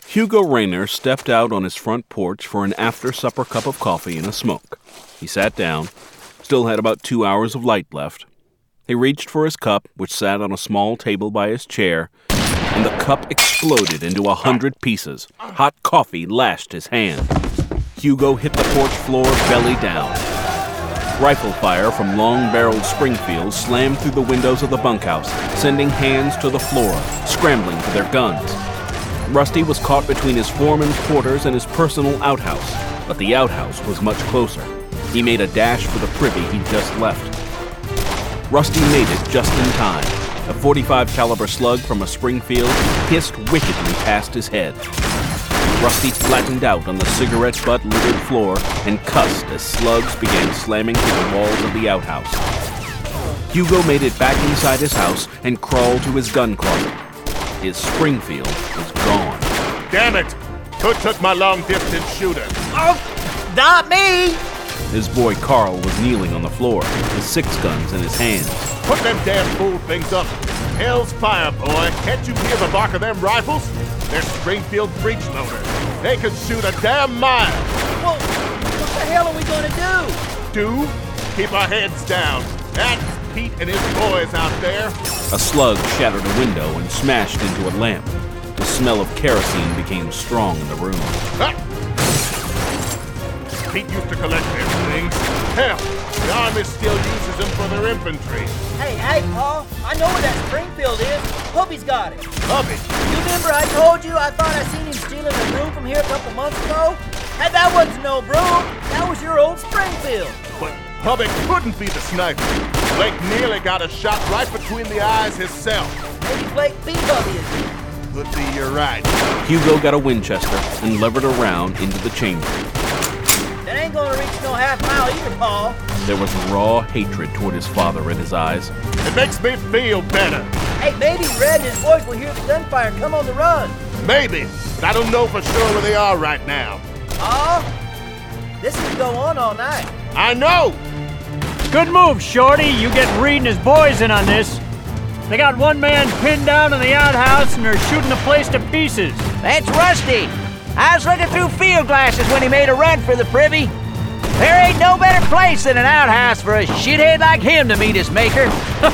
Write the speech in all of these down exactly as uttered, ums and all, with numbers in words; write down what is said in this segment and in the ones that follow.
Hugo Raynor stepped out on his front porch for an after-supper cup of coffee and a smoke. He sat down, still had about two hours of light left. He reached for his cup, which sat on a small table by his chair, and the cup exploded into a hundred pieces. Hot coffee lashed his hand. Hugo hit the porch floor belly down. Rifle fire from long-barreled Springfields slammed through the windows of the bunkhouse, sending hands to the floor, scrambling for their guns. Rusty was caught between his foreman's quarters and his personal outhouse, but the outhouse was much closer. He made a dash for the privy he'd just left. Rusty made it just in time. A forty-five caliber slug from a Springfield hissed wickedly past his head. Rusty flattened out on the cigarette butt-littered floor and cussed as slugs began slamming through the walls of the outhouse. Hugo made it back inside his house and crawled to his gun closet. His Springfield was gone. Damn it! Who took my long-distance shooter? Oh, not me! His boy Carl was kneeling on the floor, his six guns in his hands. Put them damn fool things up. Hell's fire, boy. Can't you hear the bark of them rifles? They're Springfield breech loaders. They could shoot a damn mile. Well, what the hell are we gonna do? Do? Keep our heads down. That's Pete and his boys out there. A slug shattered a window and smashed into a lamp. The smell of kerosene became strong in the room. Ah! Pete used to collect these things. Hell, the Army still uses them for their infantry. Hey, hey, Paul, I know where that Springfield is. Hubby's got it. Hubby? You remember I told you I thought I seen him stealing a broom from here a couple months ago? And that wasn't no broom. That was your old Springfield. But Hubby couldn't be the sniper. Blake nearly got a shot right between the eyes himself. Maybe Blake beat Hubby again. Could be you're right. Hugo got a Winchester and levered a round into the chamber. That ain't gonna reach no half mile either, Paul. There was raw hatred toward his father in his eyes. It makes me feel better. Hey, maybe Red and his boys will hear the gunfire and come on the run. Maybe, but I don't know for sure where they are right now. Oh, this could go on all night. I know! Good move, Shorty. You get Reed and his boys in on this. They got one man pinned down in the outhouse and they're shooting the place to pieces. That's Rusty. I was looking through field glasses when he made a run for the privy. There ain't no better place than an outhouse for a shithead like him to meet his maker.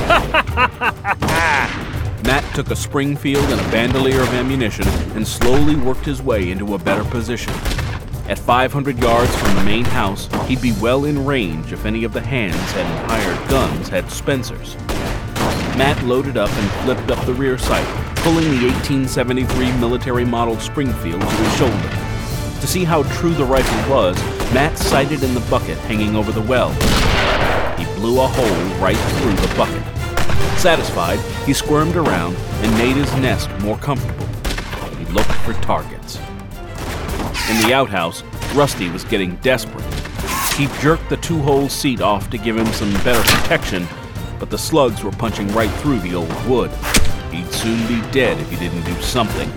Matt took a Springfield and a bandolier of ammunition and slowly worked his way into a better position. At five hundred yards from the main house, he'd be well in range if any of the hands hadn't hired guns had Spencers. Matt loaded up and flipped up the rear sight, pulling the eighteen seventy-three military-model Springfield to his shoulder. To see how true the rifle was, Matt sighted in the bucket hanging over the well. He blew a hole right through the bucket. Satisfied, he squirmed around and made his nest more comfortable. He looked for targets. In the outhouse, Rusty was getting desperate. He jerked the two-hole seat off to give him some better protection, but the slugs were punching right through the old wood. He'd soon be dead if he didn't do something.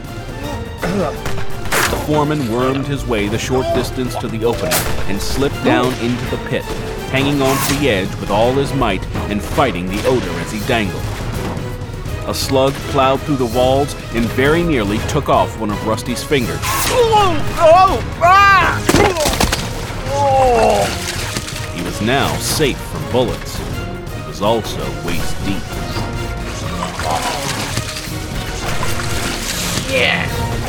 The foreman wormed his way the short distance to the opening and slipped down into the pit, hanging onto the edge with all his might and fighting the odor as he dangled. A slug plowed through the walls and very nearly took off one of Rusty's fingers. He was now safe from bullets. He was also waist deep. Yeah.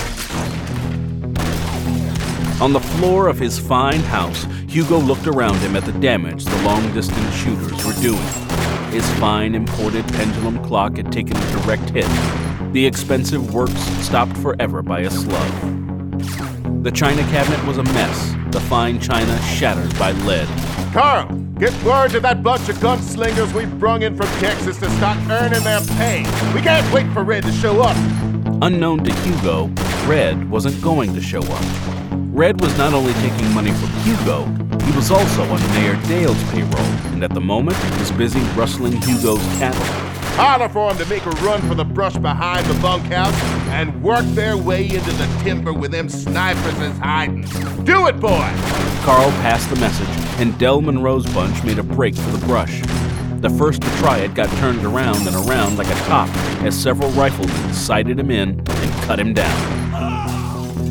On the floor of his fine house, Hugo looked around him at the damage the long-distance shooters were doing. His fine imported pendulum clock had taken a direct hit. The expensive works stopped forever by a slug. The china cabinet was a mess, the fine china shattered by lead. Carl, get word to that bunch of gunslingers we've brung in from Texas to start earning their pay. We can't wait for Red to show up. Unknown to Hugo, Red wasn't going to show up. Red was not only taking money from Hugo, he was also on Mayor Dale's payroll, and at the moment was busy rustling Hugo's cattle. Holler for them to make a run for the brush behind the bunkhouse and work their way into the timber where them snipers is hiding. Do it, boy! Carl passed the message, and Del Monroe's bunch made a break for the brush. The first to try it got turned around and around like a top as several riflemen sighted him in and cut him down.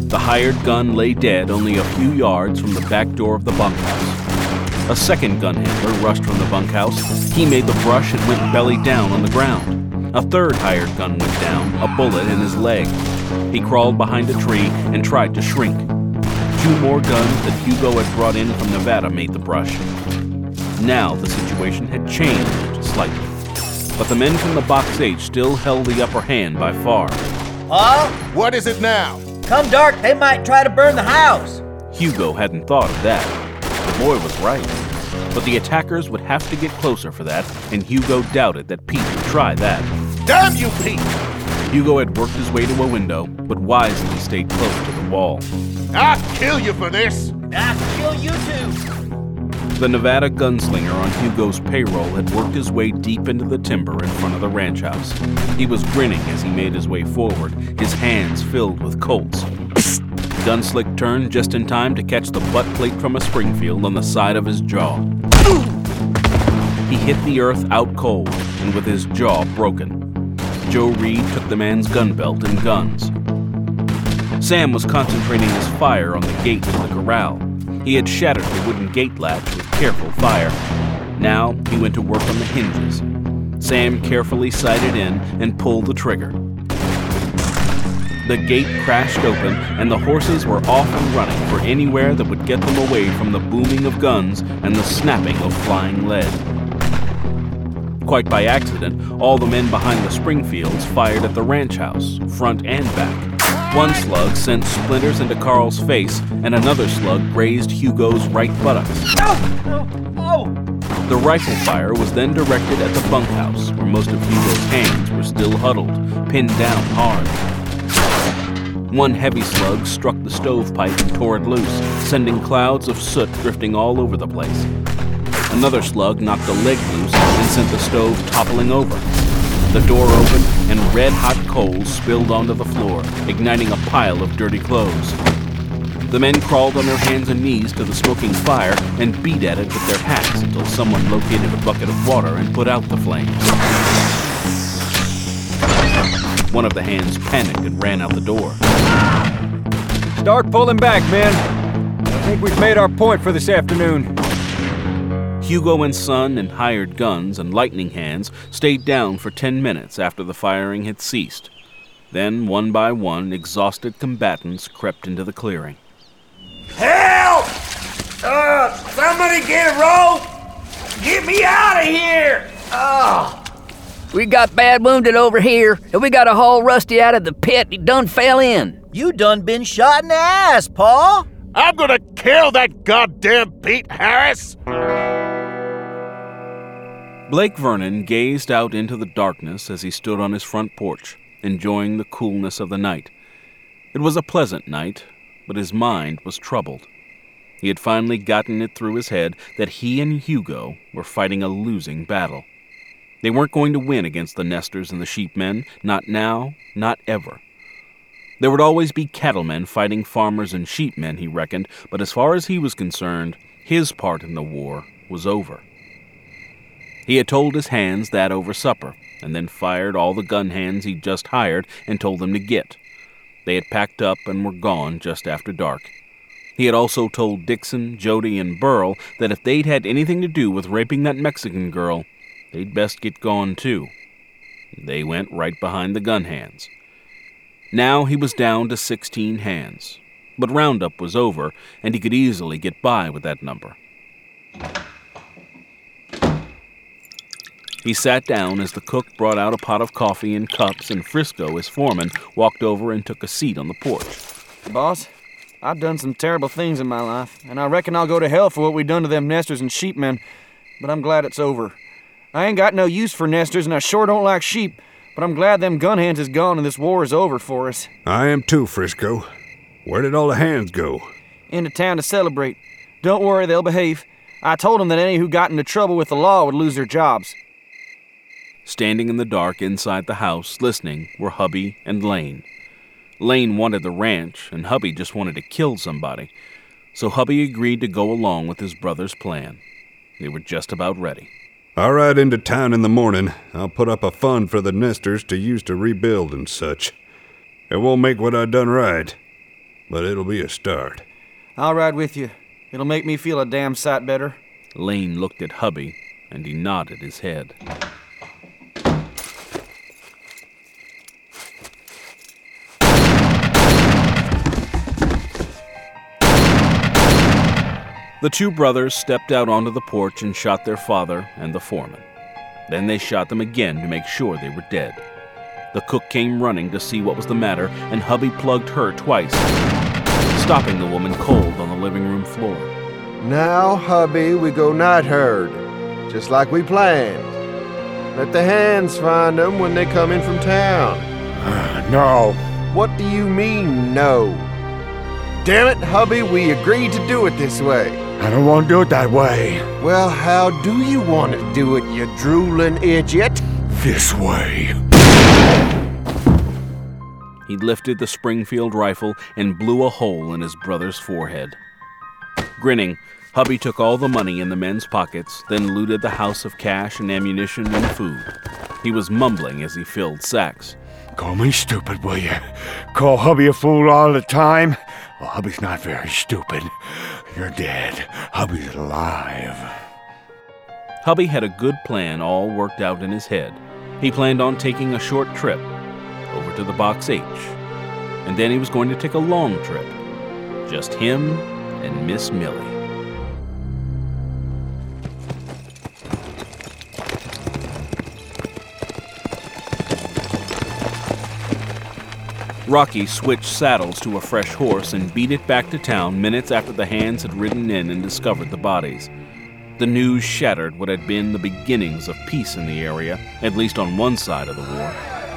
The hired gun lay dead only a few yards from the back door of the bunkhouse. A second gun handler rushed from the bunkhouse. He made the brush and went belly down on the ground. A third hired gun went down, a bullet in his leg. He crawled behind a tree and tried to shrink. Two more guns that Hugo had brought in from Nevada made the brush. Now the situation had changed slightly, but the men from the Box H still held the upper hand by far. Pa? What is it now? Come dark, they might try to burn the house. Hugo hadn't thought of that. The boy was right. But the attackers would have to get closer for that, and Hugo doubted that Pete would try that. Damn you, Pete! Hugo had worked his way to a window, but wisely stayed close to the wall. I'll kill you for this! I'll kill you too. The Nevada gunslinger on Hugo's payroll had worked his way deep into the timber in front of the ranch house. He was grinning as he made his way forward, his hands filled with Colts. Gunslick turned just in time to catch the butt plate from a Springfield on the side of his jaw. He hit the earth out cold and with his jaw broken. Joe Reed took the man's gun belt and guns. Sam was concentrating his fire on the gate of the corral. He had shattered the wooden gate latch with careful fire. Now he went to work on the hinges. Sam carefully sighted in and pulled the trigger. The gate crashed open, and the horses were off and running for anywhere that would get them away from the booming of guns and the snapping of flying lead. Quite by accident, all the men behind the Springfields fired at the ranch house, front and back. One slug sent splinters into Carl's face, and another slug grazed Hugo's right buttocks. Oh, oh, oh. The rifle fire was then directed at the bunkhouse, where most of Hugo's hands were still huddled, pinned down hard. One heavy slug struck the stovepipe and tore it loose, sending clouds of soot drifting all over the place. Another slug knocked a leg loose and sent the stove toppling over. The door opened, and red-hot coals spilled onto the floor, igniting a pile of dirty clothes. The men crawled on their hands and knees to the smoking fire and beat at it with their hats until someone located a bucket of water and put out the flames. One of the hands panicked and ran out the door. Start pulling back, men. I think we've made our point for this afternoon. Hugo and Son and hired guns and lightning hands stayed down for ten minutes after the firing had ceased. Then, one by one, exhausted combatants crept into the clearing. Help! Uh, somebody get a rope! Get me out of here! Oh. We got bad wounded over here, and we got to haul Rusty out of the pit. He done fell in. You done been shot in the ass, Pa. I'm gonna kill that goddamn Pete Harris! Blake Vernon gazed out into the darkness as he stood on his front porch, enjoying the coolness of the night. It was a pleasant night, but his mind was troubled. He had finally gotten it through his head that he and Hugo were fighting a losing battle. They weren't going to win against the Nestors and the sheepmen, not now, not ever. There would always be cattlemen fighting farmers and sheepmen, he reckoned, but as far as he was concerned, his part in the war was over. He had told his hands that over supper, and then fired all the gun hands he'd just hired and told them to get. They had packed up and were gone just after dark. He had also told Dixon, Jody, and Burl that if they'd had anything to do with raping that Mexican girl, they'd best get gone too. They went right behind the gun hands. Now he was down to sixteen hands, but roundup was over, and he could easily get by with that number. He sat down as the cook brought out a pot of coffee and cups, and Frisco, his foreman, walked over and took a seat on the porch. Boss, I've done some terrible things in my life, and I reckon I'll go to hell for what we done to them Nestors and sheepmen, but I'm glad it's over. I ain't got no use for Nestors, and I sure don't like sheep, but I'm glad them gun hands is gone and this war is over for us. I am too, Frisco. Where did all the hands go? Into town to celebrate. Don't worry, they'll behave. I told them that any who got into trouble with the law would lose their jobs. Standing in the dark inside the house, listening, were Hubby and Lane. Lane wanted the ranch, and Hubby just wanted to kill somebody, so Hubby agreed to go along with his brother's plan. They were just about ready. I'll ride into town in the morning. I'll put up a fund for the Nestors to use to rebuild and such. It won't make what I done right, but it'll be a start. I'll ride with you. It'll make me feel a damn sight better. Lane looked at Hubby, and he nodded his head. The two brothers stepped out onto the porch and shot their father and the foreman. Then they shot them again to make sure they were dead. The cook came running to see what was the matter, and Hubby plugged her twice, stopping the woman cold on the living room floor. Now, Hubby, we go night herd, just like we planned. Let the hands find them when they come in from town. Uh, no. What do you mean, no? Damn it, Hubby, we agreed to do it this way. I don't want to do it that way. Well, how do you want to do it, you drooling idiot? This way. He lifted the Springfield rifle and blew a hole in his brother's forehead. Grinning, Hubby took all the money in the men's pockets, then looted the house of cash and ammunition and food. He was mumbling as he filled sacks. Call me stupid, will you? Call Hubby a fool all the time? Well, Hubby's not very stupid. You're dead. Hubby's alive. Hubby had a good plan all worked out in his head. He planned on taking a short trip over to the Box H, and then he was going to take a long trip. Just him and Miss Millie. Rocky switched saddles to a fresh horse and beat it back to town minutes after the hands had ridden in and discovered the bodies. The news shattered what had been the beginnings of peace in the area, at least on one side of the war.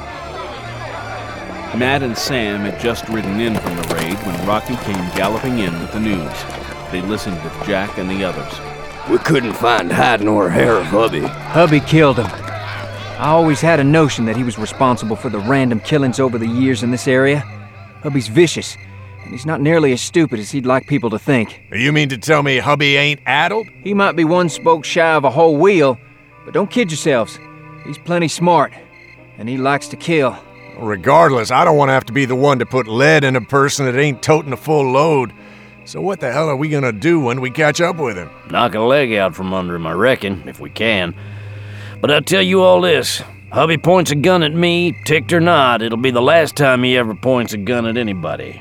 Matt and Sam had just ridden in from the raid when Rocky came galloping in with the news. They listened with Jack and the others. We couldn't find hide nor hair of Hubby. Hubby killed him. I always had a notion that he was responsible for the random killings over the years in this area. Hubby's vicious, and he's not nearly as stupid as he'd like people to think. You mean to tell me Hubby ain't addled? He might be one spoke shy of a whole wheel, but don't kid yourselves. He's plenty smart, and he likes to kill. Regardless, I don't want to have to be the one to put lead in a person that ain't toting a full load. So what the hell are we gonna do when we catch up with him? Knock a leg out from under him, I reckon, if we can. But I'll tell you all this. Hubby points a gun at me, ticked or not, it'll be the last time he ever points a gun at anybody.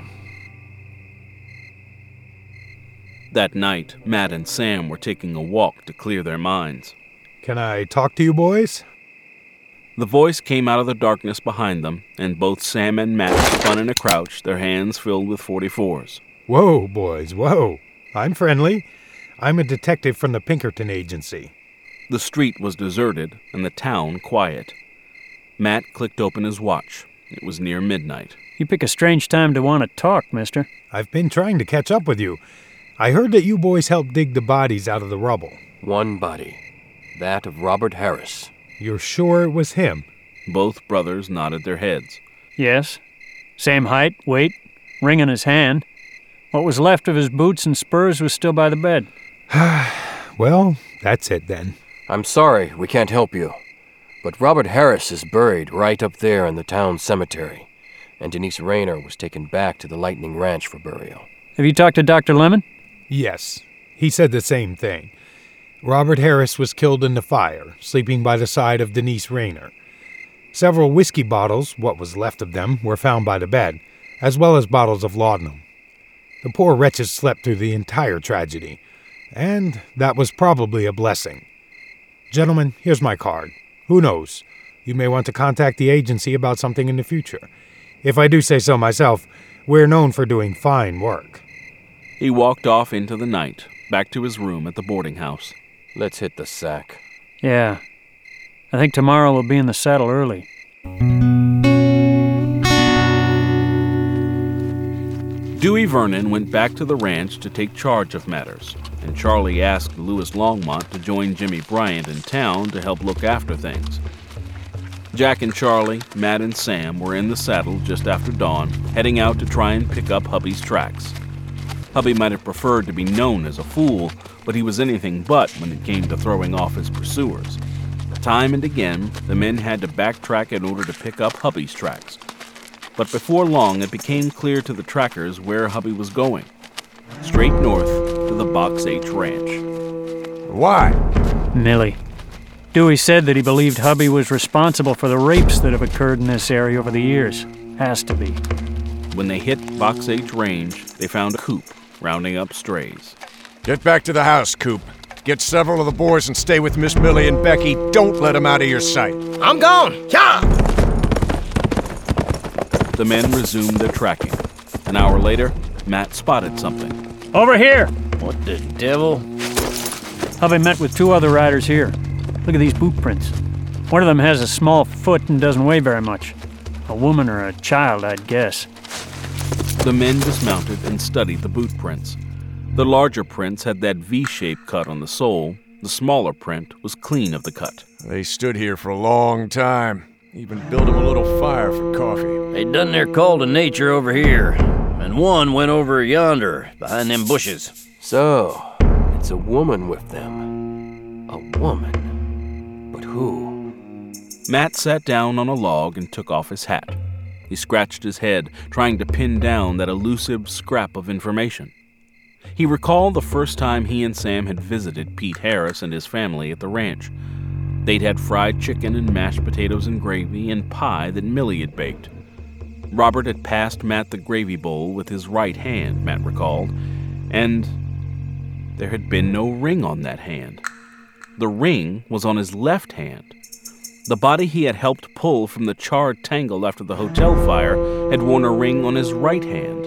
That night, Matt and Sam were taking a walk to clear their minds. Can I talk to you boys? The voice came out of the darkness behind them, and both Sam and Matt spun in a crouch, their hands filled with forty-fours. Whoa, boys, whoa. I'm friendly. I'm a detective from the Pinkerton Agency. The street was deserted, and the town quiet. Matt clicked open his watch. It was near midnight. You pick a strange time to want to talk, mister. I've been trying to catch up with you. I heard that you boys helped dig the bodies out of the rubble. One body. That of Robert Harris. You're sure it was him? Both brothers nodded their heads. Yes. Same height, weight, ring in his hand. What was left of his boots and spurs was still by the bed. Well, that's it then. I'm sorry we can't help you, but Robert Harris is buried right up there in the town cemetery, and Denise Rayner was taken back to the Lightning Ranch for burial. Have you talked to Doctor Lemon? Yes. He said the same thing. Robert Harris was killed in the fire, sleeping by the side of Denise Rayner. Several whiskey bottles, what was left of them, were found by the bed, as well as bottles of laudanum. The poor wretches slept through the entire tragedy, and that was probably a blessing. Gentlemen, here's my card. Who knows? You may want to contact the agency about something in the future. If I do say so myself, we're known for doing fine work. He walked off into the night, back to his room at the boarding house. Let's hit the sack. Yeah. I think tomorrow we'll be in the saddle early. Dewey Vernon went back to the ranch to take charge of matters, and Charlie asked Louis Longmont to join Jimmy Bryant in town to help look after things. Jack and Charlie, Matt and Sam were in the saddle just after dawn, heading out to try and pick up Hubby's tracks. Hubby might have preferred to be known as a fool, but he was anything but when it came to throwing off his pursuers. Time and again, the men had to backtrack in order to pick up Hubby's tracks. but before long it became clear to the trackers where Hubby was going. Straight north to the Box H Ranch. Why? Millie. Dewey said that he believed Hubby was responsible for the rapes that have occurred in this area over the years. Has to be. When they hit Box H Range, they found a coop rounding up strays. Get back to the house, Coop. Get several of the boys and stay with Miss Millie and Becky. Don't let them out of your sight. I'm gone. Yeah. The men resumed their tracking. An hour later, Matt spotted something. Over here! What the devil? Hubby met with two other riders here. Look at these boot prints. One of them has a small foot and doesn't weigh very much. A woman or a child, I'd guess. The men dismounted and studied the boot prints. The larger prints had that V-shaped cut on the sole. The smaller print was clean of the cut. They stood here for a long time. Even built them a little fire for coffee. They done their call to nature over here. And one went over yonder, behind them bushes. So, it's a woman with them. A woman. But who? Matt sat down on a log and took off his hat. He scratched his head, trying to pin down that elusive scrap of information. He recalled the first time he and Sam had visited Pete Harris and his family at the ranch. They'd had fried chicken and mashed potatoes and gravy and pie that Millie had baked. Robert had passed Matt the gravy bowl with his right hand, Matt recalled, and there had been no ring on that hand. The ring was on his left hand. The body he had helped pull from the charred tangle after the hotel fire had worn a ring on his right hand.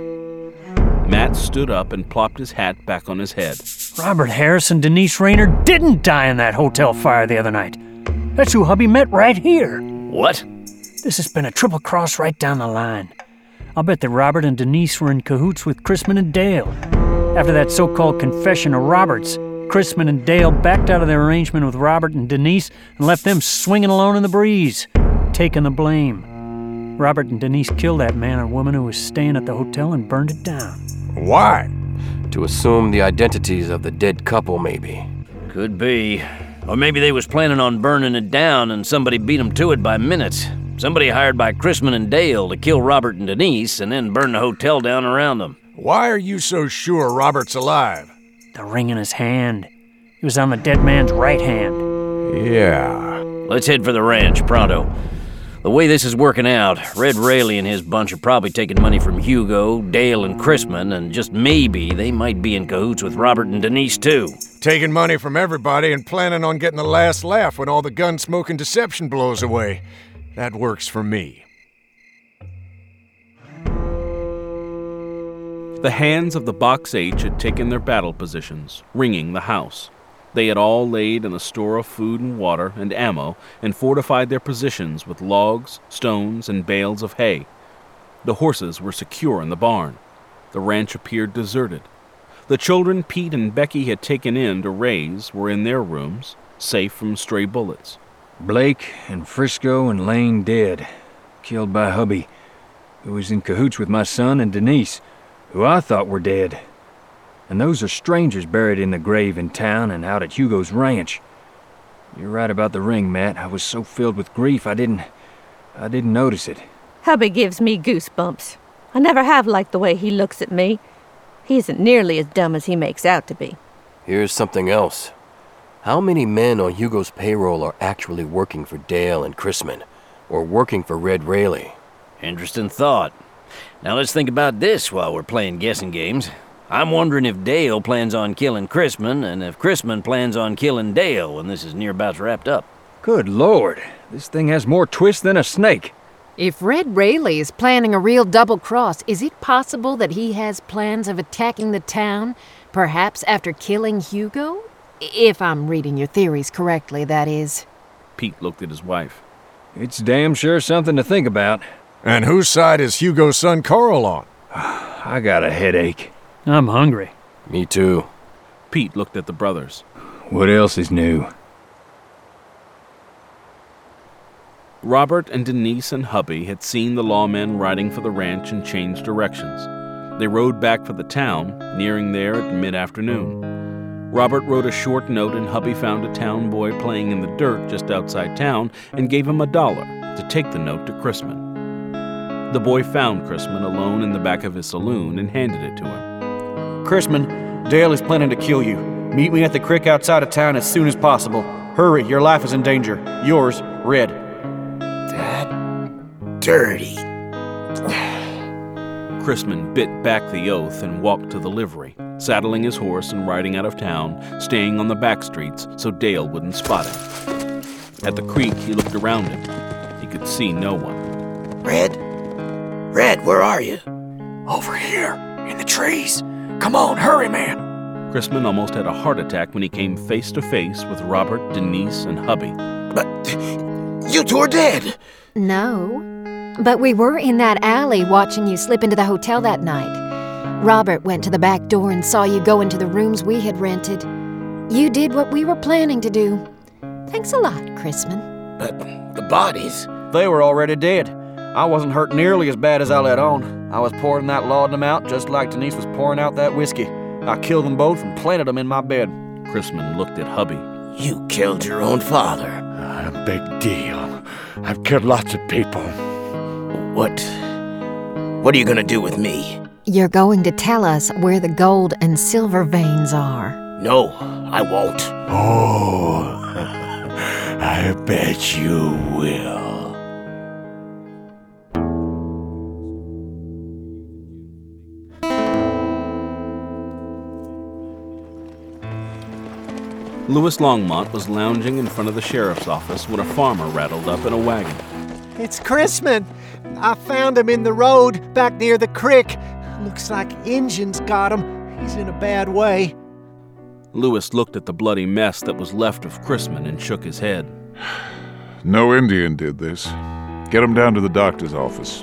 Matt stood up and plopped his hat back on his head. Robert Harris and Denise Rayner didn't die in that hotel fire the other night. That's who Hubby met right here. What? This has been a triple cross right down the line. I'll bet that Robert and Denise were in cahoots with Chrisman and Dale. After that so-called confession of Robert's, Chrisman and Dale backed out of their arrangement with Robert and Denise and left them swinging alone in the breeze, taking the blame. Robert and Denise killed that man or woman who was staying at the hotel and burned it down. Why? To assume the identities of the dead couple, maybe. Could be. Or maybe they was planning on burning it down and somebody beat them to it by minutes. Somebody hired by Chrisman and Dale to kill Robert and Denise and then burn the hotel down around them. Why are you so sure Robert's alive? The ring in his hand. It was on the dead man's right hand. Yeah. Let's head for the ranch, pronto. The way this is working out, Red Rayleigh and his bunch are probably taking money from Hugo, Dale, and Chrisman, and just maybe they might be in cahoots with Robert and Denise, too. Taking money from everybody and planning on getting the last laugh when all the gun-smoking deception blows away. That works for me. The hands of the Box H had taken their battle positions, ringing the house. They had all laid in a store of food and water and ammo and fortified their positions with logs, stones, and bales of hay. The horses were secure in the barn. The ranch appeared deserted. The children Pete and Becky had taken in to raise were in their rooms, safe from stray bullets. Blake and Frisco and Lane dead, killed by Hubby, who was in cahoots with my son and Denise, who I thought were dead. And those are strangers buried in the grave in town and out at Hugo's ranch. You're right about the ring, Matt. I was so filled with grief I didn't... I didn't notice it. Hubby gives me goosebumps. I never have liked the way he looks at me. He isn't nearly as dumb as he makes out to be. Here's something else. How many men on Hugo's payroll are actually working for Dale and Chrisman, or working for Red Rayleigh? Interesting thought. Now let's think about this while we're playing guessing games. I'm wondering if Dale plans on killing Chrisman, and if Chrisman plans on killing Dale when this is near about wrapped up. Good Lord, this thing has more twists than a snake. If Red Rayleigh is planning a real double cross, is it possible that he has plans of attacking the town, perhaps after killing Hugo? If I'm reading your theories correctly, that is. Pete looked at his wife. It's damn sure something to think about. And whose side is Hugo's son Carl on? I got a headache. I'm hungry. Me too. Pete looked at the brothers. What else is new? Robert and Denise and Hubby had seen the lawmen riding for the ranch and changed directions. They rode back for the town, nearing there at mid-afternoon. Robert wrote a short note and Hubby found a town boy playing in the dirt just outside town and gave him a dollar to take the note to Chrisman. The boy found Chrisman alone in the back of his saloon and handed it to him. Chrisman, Dale is planning to kill you. Meet me at the creek outside of town as soon as possible. Hurry, your life is in danger. Yours, Red. That dirty. Chrisman bit back the oath and walked to the livery, saddling his horse and riding out of town, staying on the back streets so Dale wouldn't spot him. At the creek, he looked around him. He could see no one. Red? Red, where are you? Over here, in the trees. Come on, hurry, man. Chrisman almost had a heart attack when he came face to face with Robert, Denise, and Hubby. But you two are dead. No. But we were in that alley watching you slip into the hotel that night. Robert went to the back door and saw you go into the rooms we had rented. You did what we were planning to do. Thanks a lot, Chrisman. But the bodies... They were already dead. I wasn't hurt nearly as bad as I let on. I was pouring that laudanum out just like Denise was pouring out that whiskey. I killed them both and planted them in my bed. Chrisman looked at Hubby. You killed your own father. Not a big deal. I've killed lots of people. What... what are you gonna do with me? You're going to tell us where the gold and silver veins are. No, I won't. Oh, I bet you will. Louis Longmont was lounging in front of the sheriff's office when a farmer rattled up in a wagon. It's Chrisman. I found him in the road back near the creek. Looks like Injuns got him. He's in a bad way. Louis looked at the bloody mess that was left of Chrisman and shook his head. No Indian did this. Get him down to the doctor's office.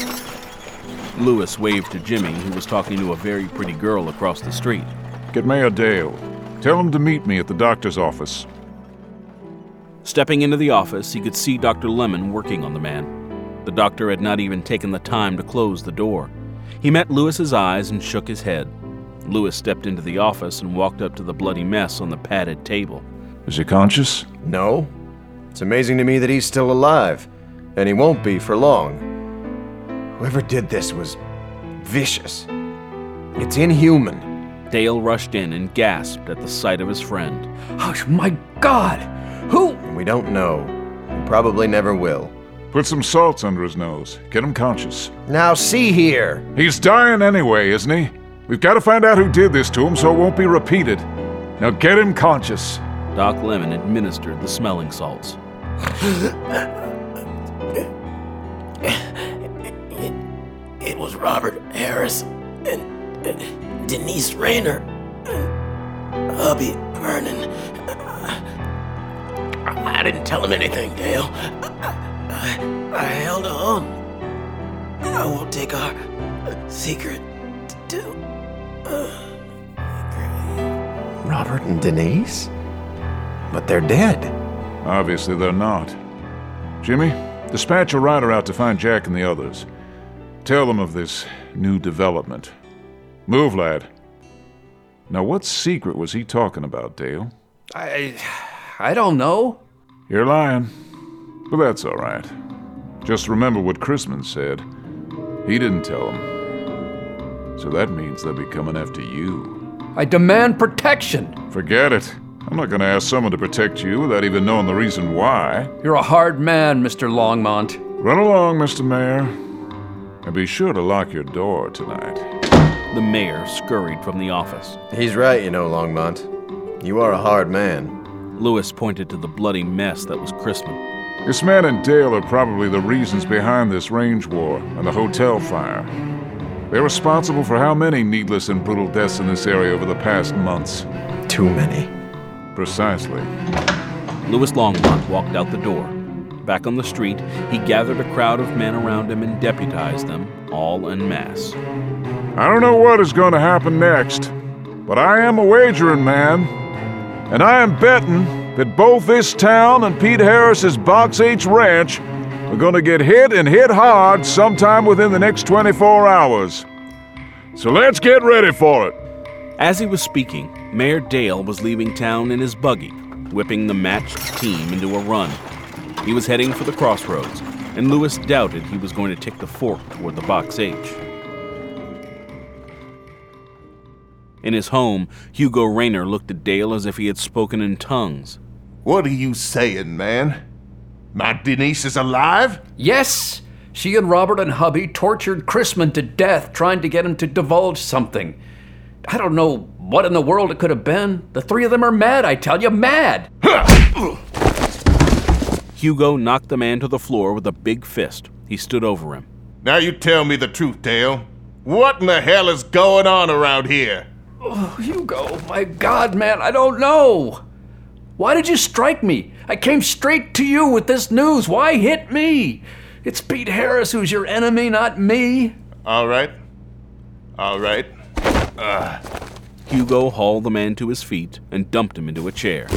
Louis waved to Jimmy, who was talking to a very pretty girl across the street. Get Mayor Dale. Tell him to meet me at the doctor's office. Stepping into the office, he could see Doctor Lemon working on the man. The doctor had not even taken the time to close the door. He met Louis's eyes and shook his head. Louis stepped into the office and walked up to the bloody mess on the padded table. Is he conscious? No. It's amazing to me that he's still alive, and he won't be for long. Whoever did this was vicious. It's inhuman. Dale rushed in and gasped at the sight of his friend. Oh, my God! Who? We don't know. We probably never will. Put some salts under his nose. Get him conscious. Now see here. He's dying anyway, isn't he? We've got to find out who did this to him so it won't be repeated. Now get him conscious. Doc Lemon administered the smelling salts. it, it was Robert Harris and, and Denise Rayner and Hubby Vernon. I, I didn't tell him anything, Dale. I, I, I held on. I won't take our secret to... Uh, Robert and Denise? But they're dead. Obviously they're not. Jimmy, dispatch a rider out to find Jack and the others. Tell them of this new development. Move, lad. Now, what secret was he talking about, Dale? I... I don't know. You're lying. But that's all right. Just remember what Chrisman said. He didn't tell him. So that means they'll be coming after you. I demand protection. Forget it. I'm not going to ask someone to protect you without even knowing the reason why. You're a hard man, Mister Longmont. Run along, Mister Mayor. And be sure to lock your door tonight. The mayor scurried from the office. He's right, you know, Longmont. You are a hard man. Louis pointed to the bloody mess that was Chrisman. This man and Dale are probably the reasons behind this range war and the hotel fire. They're responsible for how many needless and brutal deaths in this area over the past months? Too many. Precisely. Louis Longmont walked out the door. Back on the street, he gathered a crowd of men around him and deputized them, all en masse. I don't know what is going to happen next, but I am a wagering man, and I am betting that both this town and Pete Harris's Box H Ranch are going to get hit and hit hard sometime within the next twenty-four hours. So let's get ready for it. As he was speaking, Mayor Dale was leaving town in his buggy, whipping the matched team into a run. He was heading for the crossroads, and Lewis doubted he was going to take the fork toward the Box H. In his home, Hugo Raynor looked at Dale as if he had spoken in tongues. What are you saying, man? My Denise is alive? Yes! She and Robert and hubby tortured Chrisman to death trying to get him to divulge something. I don't know what in the world it could have been. The three of them are mad, I tell you, mad! Hugo knocked the man to the floor with a big fist. He stood over him. Now you tell me the truth, Dale. What in the hell is going on around here? Oh, Hugo, my God, man, I don't know. Why did you strike me? I came straight to you with this news. Why hit me? It's Pete Harris who's your enemy, not me. All right. All right. Uh. Hugo hauled the man to his feet and dumped him into a chair.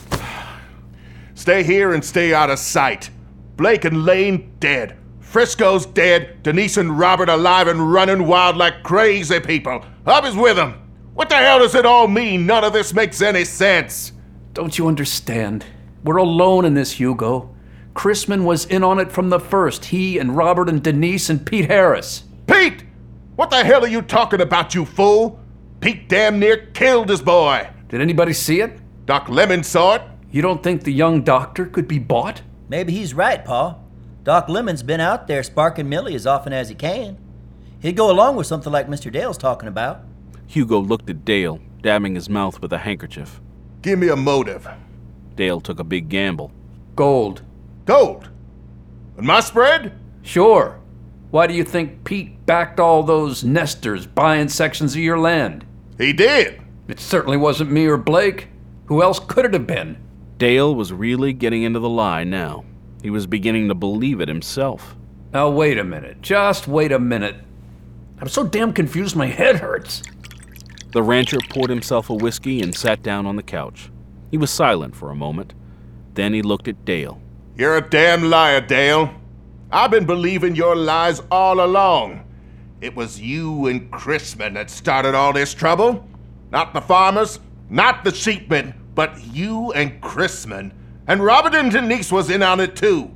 Stay here and stay out of sight. Blake and Lane dead. Frisco's dead. Denise and Robert alive and running wild like crazy people. Hubby's with them. What the hell does it all mean? None of this makes any sense. Don't you understand? We're alone in this, Hugo. Chrisman was in on it from the first. He and Robert and Denise and Pete Harris. Pete! What the hell are you talking about, you fool? Pete damn near killed his boy. Did anybody see it? Doc Lemon saw it. You don't think the young doctor could be bought? Maybe he's right, Pa. Doc Lemon's been out there sparking Millie as often as he can. He'd go along with something like Mister Dale's talking about. Hugo looked at Dale, dabbing his mouth with a handkerchief. Give me a motive. Dale took a big gamble. Gold. Gold? And my spread? Sure. Why do you think Pete backed all those nesters buying sections of your land? He did. It certainly wasn't me or Blake. Who else could it have been? Dale was really getting into the lie now. He was beginning to believe it himself. Now, wait a minute. Just wait a minute. I'm so damn confused my head hurts. The rancher poured himself a whiskey and sat down on the couch. He was silent for a moment. Then he looked at Dale. You're a damn liar, Dale. I've been believing your lies all along. It was you and Chrisman that started all this trouble. Not the farmers, not the sheepmen, but you and Chrisman. And Robert and Denise was in on it too.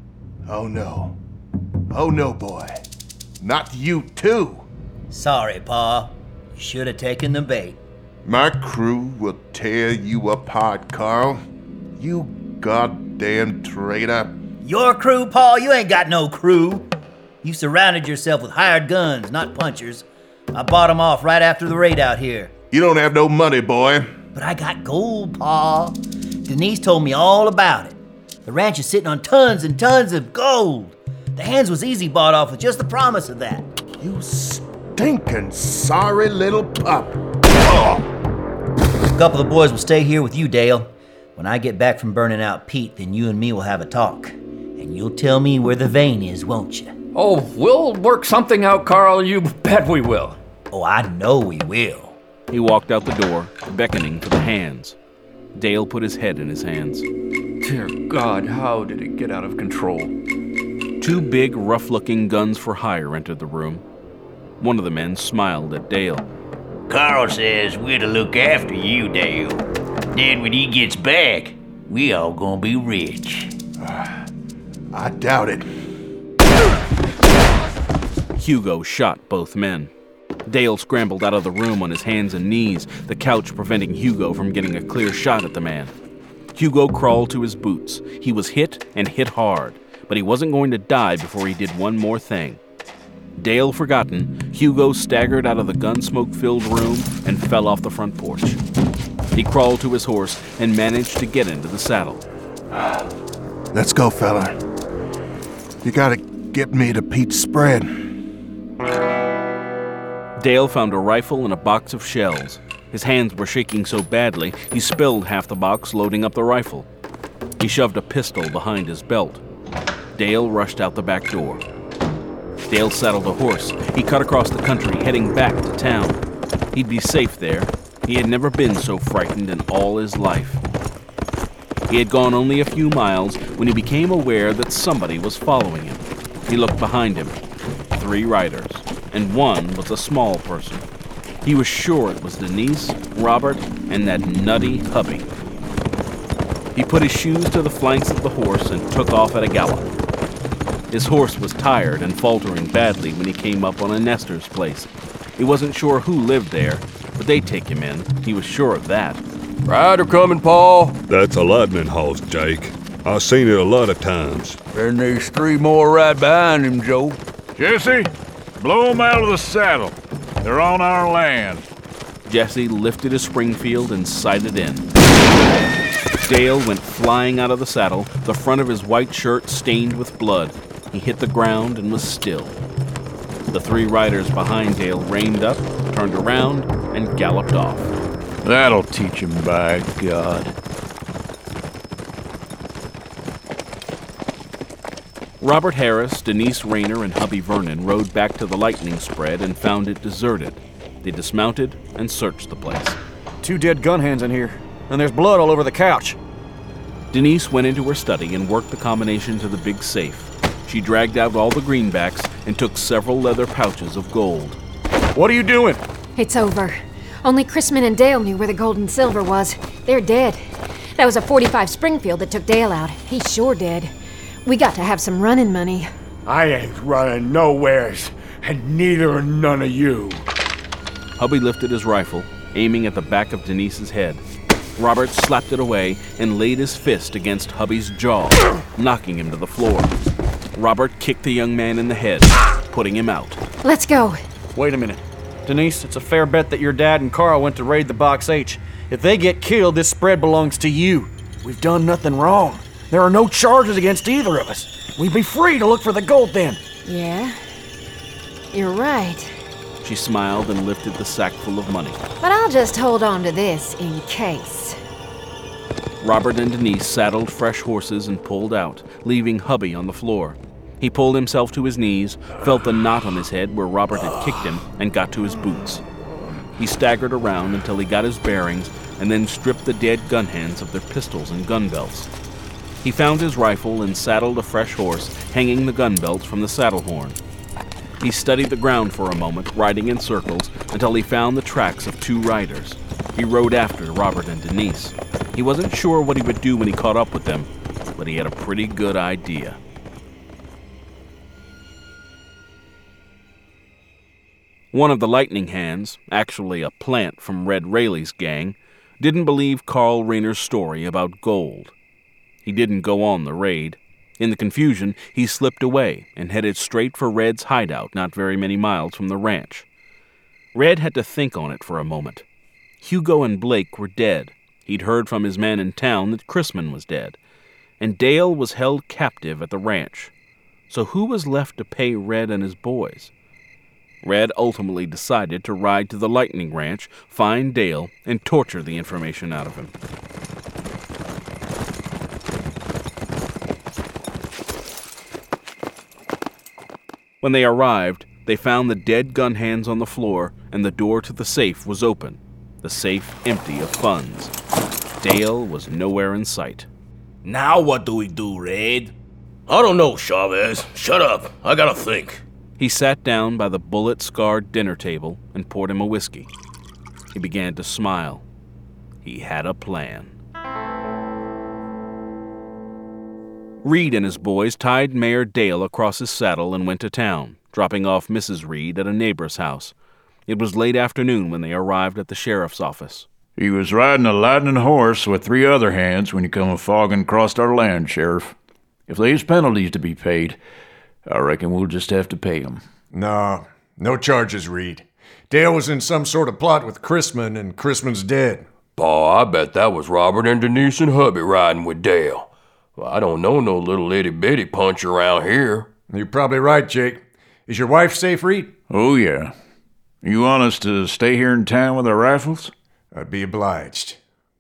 Oh no. Oh no, boy. Not you too. Sorry, Pa. You should have taken the bait. My crew will tear you apart, Carl. You goddamn traitor. Your crew, Pa? You ain't got no crew. You surrounded yourself with hired guns, not punchers. I bought them off right after the raid out here. You don't have no money, boy. But I got gold, Pa. Denise told me all about it. The ranch is sitting on tons and tons of gold. The hands was easy bought off with just the promise of that. You stinking sorry little pup. Oh. A couple of the boys will stay here with you, Dale. When I get back from burning out Pete, then you and me will have a talk. And you'll tell me where the vein is, won't you? Oh, we'll work something out, Carl. You bet we will. Oh, I know we will. He walked out the door, beckoning for the hands. Dale put his head in his hands. Dear God, how did it get out of control? Two big, rough-looking guns for hire entered the room. One of the men smiled at Dale. Carl says we're to look after you, Dale. Then when he gets back, we all gonna be rich. Uh, I doubt it. Hugo shot both men. Dale scrambled out of the room on his hands and knees, the couch preventing Hugo from getting a clear shot at the man. Hugo crawled to his boots. He was hit and hit hard, but he wasn't going to die before he did one more thing. Dale forgotten, Hugo staggered out of the gun-smoke-filled room and fell off the front porch. He crawled to his horse and managed to get into the saddle. Let's go, fella. You gotta get me to Pete's spread. Dale found a rifle and a box of shells. His hands were shaking so badly, he spilled half the box loading up the rifle. He shoved a pistol behind his belt. Dale rushed out the back door. Dale saddled a horse. He cut across the country, heading back to town. He'd be safe there. He had never been so frightened in all his life. He had gone only a few miles when he became aware that somebody was following him. He looked behind him. Three riders, and one was a small person. He was sure it was Denise, Robert, and that nutty hubby. He put his shoes to the flanks of the horse and took off at a gallop. His horse was tired and faltering badly when he came up on a nester's place. He wasn't sure who lived there, but they'd take him in. He was sure of that. Rider coming, Paul. That's a lightning horse, Jake. I've seen it a lot of times. And there's three more right behind him, Joe. Jesse, blow them out of the saddle. They're on our land. Jesse lifted his Springfield and sighted in. Dale went flying out of the saddle, the front of his white shirt stained with blood. He hit the ground and was still. The three riders behind Dale reined up, turned around, and galloped off. That'll teach him, by God. Robert Harris, Denise Rayner, and hubby Vernon rode back to the lightning spread and found it deserted. They dismounted and searched the place. Two dead gun hands in here, and there's blood all over the couch. Denise went into her study and worked the combination to the big safe. She dragged out all the greenbacks and took several leather pouches of gold. What are you doing? It's over. Only Chrisman and Dale knew where the gold and silver was. They're dead. That was a forty-five Springfield that took Dale out. He's sure dead. We got to have some running money. I ain't running nowheres, and neither are none of you. Hubby lifted his rifle, aiming at the back of Denise's head. Robert slapped it away and laid his fist against hubby's jaw, knocking him to the floor. Robert kicked the young man in the head, putting him out. Let's go. Wait a minute. Denise, it's a fair bet that your dad and Carl went to raid the Box H. If they get killed, this spread belongs to you. We've done nothing wrong. There are no charges against either of us. We'd be free to look for the gold then. Yeah, you're right. She smiled and lifted the sack full of money. But I'll just hold on to this in case. Robert and Denise saddled fresh horses and pulled out, leaving hubby on the floor. He pulled himself to his knees, felt the knot on his head where Robert had kicked him, and got to his boots. He staggered around until he got his bearings and then stripped the dead gun hands of their pistols and gun belts. He found his rifle and saddled a fresh horse, hanging the gun belts from the saddle horn. He studied the ground for a moment, riding in circles, until he found the tracks of two riders. He rode after Robert and Denise. He wasn't sure what he would do when he caught up with them, but he had a pretty good idea. One of the lightning hands, actually a plant from Red Rayleigh's gang, didn't believe Carl Rayner's story about gold. He didn't go on the raid. In the confusion, he slipped away and headed straight for Red's hideout not very many miles from the ranch. Red had to think on it for a moment. Hugo and Blake were dead. He'd heard from his men in town that Chrisman was dead. And Dale was held captive at the ranch. So who was left to pay Red and his boys? Red ultimately decided to ride to the Lightning Ranch, find Dale, and torture the information out of him. When they arrived, they found the dead gun hands on the floor, and the door to the safe was open, the safe empty of funds. Dale was nowhere in sight. Now what do we do, Red? I don't know, Chavez. Shut up. I gotta think. He sat down by the bullet-scarred dinner table and poured him a whiskey. He began to smile. He had a plan. Reed and his boys tied Mayor Dale across his saddle and went to town, dropping off Missus Reed at a neighbor's house. It was late afternoon when they arrived at the sheriff's office. He was riding a lightning horse with three other hands when he come a-fogging across our land, Sheriff. If there's penalties to be paid, I reckon we'll just have to pay them. No, no charges, Reed. Dale was in some sort of plot with Chrisman, and Chrisman's dead. Paw, I bet that was Robert and Denise and hubby riding with Dale. Well, I don't know no little itty-bitty punch around here. You're probably right, Jake. Is your wife safe, Reed? Oh, yeah. You want us to stay here in town with our rifles? I'd be obliged.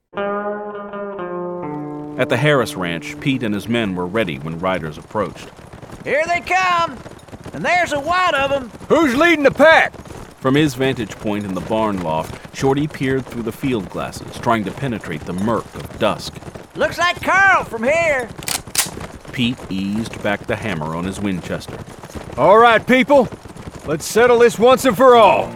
At the Harris Ranch, Pete and his men were ready when riders approached. Here they come, and there's a wad of them. Who's leading the pack? From his vantage point in the barn loft, Shorty peered through the field glasses, trying to penetrate the murk of dusk. Looks like Carl from here. Pete eased back the hammer on his Winchester. All right, people. Let's settle this once and for all.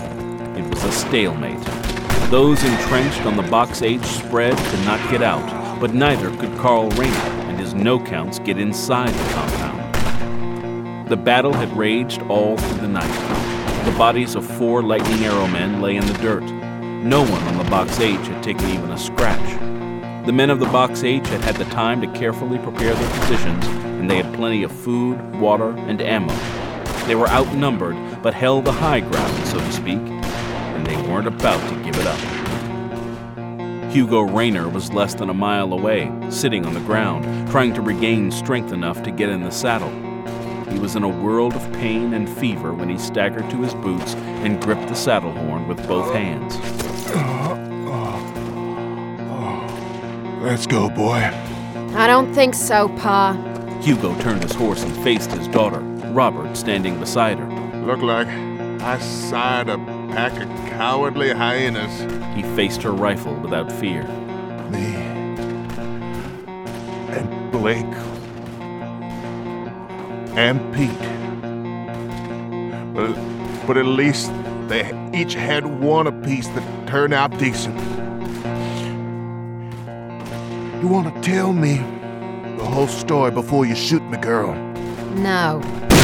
It was a stalemate. Those entrenched on the Box H spread could not get out, but neither could Carl Rayner and his no-counts get inside the compound. The battle had raged all through the night. The bodies of four Lightning Arrow men lay in the dirt. No one on the Box H had taken even a scratch. The men of the Box H had had the time to carefully prepare their positions, and they had plenty of food, water, and ammo. They were outnumbered, but held the high ground, so to speak, and they weren't about to give it up. Hugo Rayner was less than a mile away, sitting on the ground, trying to regain strength enough to get in the saddle. He was in a world of pain and fever when he staggered to his boots and gripped the saddle horn with both hands. Let's go, boy. I don't think so, Pa. Hugo turned his horse and faced his daughter, Robert, standing beside her. Look like I sired a pack of cowardly hyenas. He faced her rifle without fear. Me and Blake and Pete. But, but at least they each had one apiece that turned out decent. You want to tell me the whole story before you shoot me, girl? No.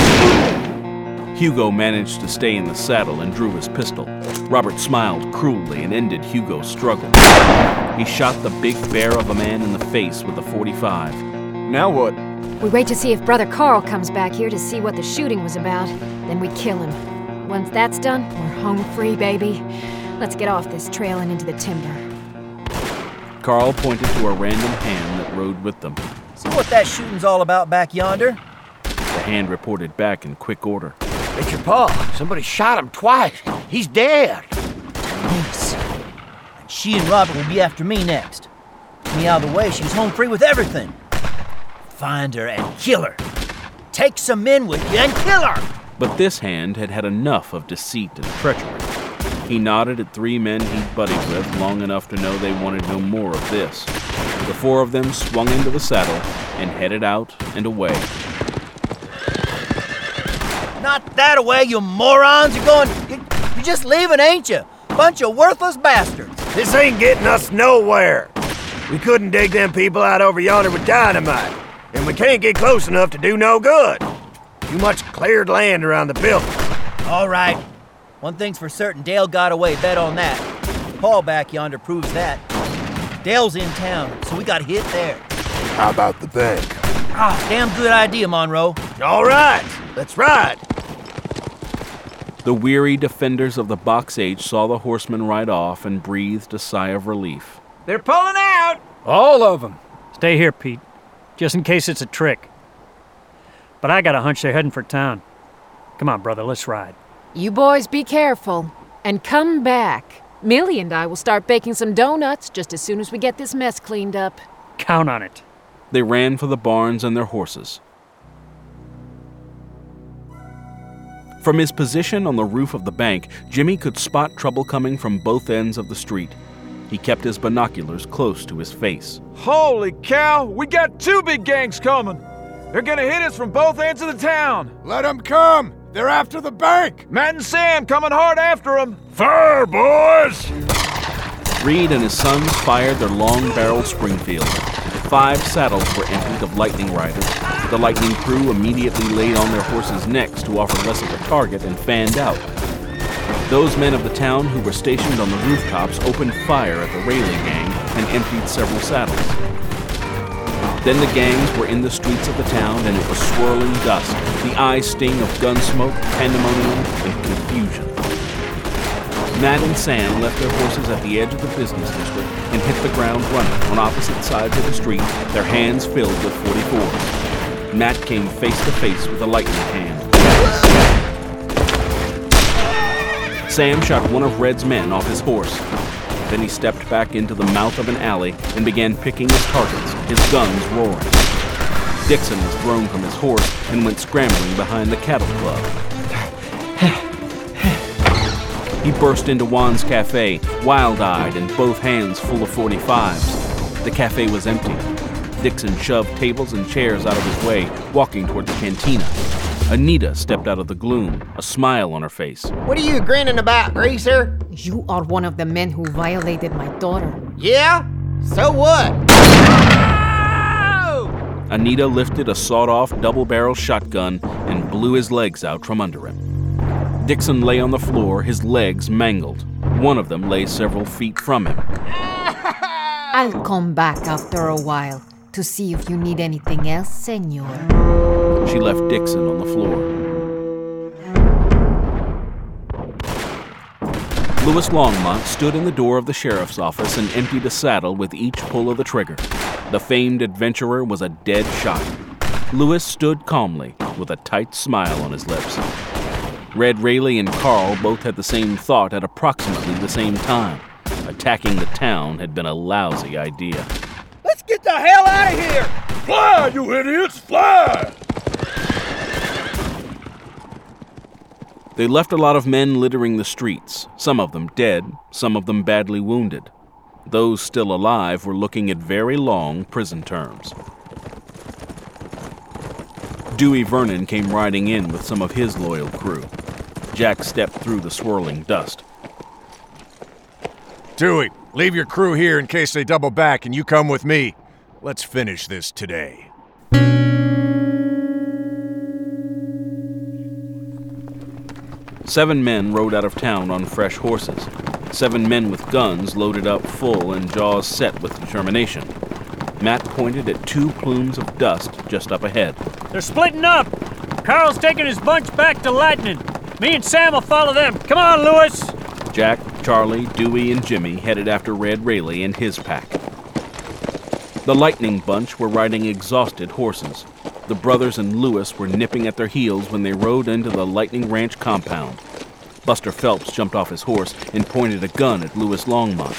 Hugo managed to stay in the saddle and drew his pistol. Robert smiled cruelly and ended Hugo's struggle. He shot the big bear of a man in the face with a forty-five. Now what? We wait to see if Brother Carl comes back here to see what the shooting was about. Then we kill him. Once that's done, we're home free, baby. Let's get off this trail and into the timber. Carl pointed to a random hand that rode with them. See what that shooting's all about back yonder? The hand reported back in quick order. It's your pa. Somebody shot him twice. He's dead. Denise. And she and Robert will be after me next. Get me out of the way, she's home free with everything. Find her and kill her. Take some men with you and kill her! But this hand had had enough of deceit and treachery. He nodded at three men he'd buddied with long enough to know they wanted no more of this. The four of them swung into the saddle and headed out and away. Not that away, you morons! You're going... You're just leaving, ain't you? Bunch of worthless bastards. This ain't getting us nowhere. We couldn't dig them people out over yonder with dynamite, and we can't get close enough to do no good. Too much cleared land around the building. All right. One thing's for certain, Dale got away, bet on that. Paul back yonder proves that. Dale's in town, so we gotta hit there. How about the bank? Ah, damn good idea, Monroe. All right, let's ride. The weary defenders of the Box H saw the horsemen ride off and breathed a sigh of relief. They're pulling out! All of them. Stay here, Pete, just in case it's a trick. But I got a hunch they're heading for town. Come on, brother, let's ride. You boys be careful, and come back. Millie and I will start baking some donuts just as soon as we get this mess cleaned up. Count on it. They ran for the barns and their horses. From his position on the roof of the bank, Jimmy could spot trouble coming from both ends of the street. He kept his binoculars close to his face. Holy cow! We got two big gangs coming! They're gonna hit us from both ends of the town! Let them come! They're after the bank! Matt and Sam coming hard after them! Fire, boys! Reed and his sons fired their long-barreled Springfield. Five saddles were emptied of Lightning Riders. The Lightning crew immediately laid on their horses' necks to offer less of a target and fanned out. Those men of the town who were stationed on the rooftops opened fire at the Rayleigh gang and emptied several saddles. Then the gangs were in the streets of the town, and it was swirling dust, the eye sting of gun smoke, pandemonium, and confusion. Matt and Sam left their horses at the edge of the business district and hit the ground running on opposite sides of the street, their hands filled with forty-fours. Matt came face to face with a Lightning hand. Sam shot one of Red's men off his horse. Then he stepped back into the mouth of an alley and began picking his targets, his guns roaring. Dixon was thrown from his horse and went scrambling behind the cattle club. He burst into Juan's cafe, wild-eyed and both hands full of forty-fives. The cafe was empty. Dixon shoved tables and chairs out of his way, walking toward the cantina. Anita stepped out of the gloom, a smile on her face. What are you grinning about, Greaser? You are one of the men who violated my daughter. Yeah? So what? Anita lifted a sawed-off double-barrel shotgun and blew his legs out from under him. Dixon lay on the floor, his legs mangled. One of them lay several feet from him. I'll come back after a while to see if you need anything else, senor. She left Dixon on the floor. Louis Longmont stood in the door of the sheriff's office and emptied a saddle with each pull of the trigger. The famed adventurer was a dead shot. Louis stood calmly, with a tight smile on his lips. Red Rayleigh and Carl both had the same thought at approximately the same time. Attacking the town had been a lousy idea. Let's get the hell out of here! Fly, you idiots, fly! They left a lot of men littering the streets, some of them dead, some of them badly wounded. Those still alive were looking at very long prison terms. Dewey Vernon came riding in with some of his loyal crew. Jack stepped through the swirling dust. Dewey, leave your crew here in case they double back and you come with me. Let's finish this today. Seven men rode out of town on fresh horses. Seven men with guns loaded up full and jaws set with determination. Matt pointed at two plumes of dust just up ahead. They're splitting up. Carl's taking his bunch back to Lightning. Me and Sam will follow them. Come on, Louis. Jack, Charlie, Dewey, and Jimmy headed after Red Rayleigh and his pack. The Lightning bunch were riding exhausted horses. The brothers and Louis were nipping at their heels when they rode into the Lightning Ranch compound. Buster Phelps jumped off his horse and pointed a gun at Louis Longmont.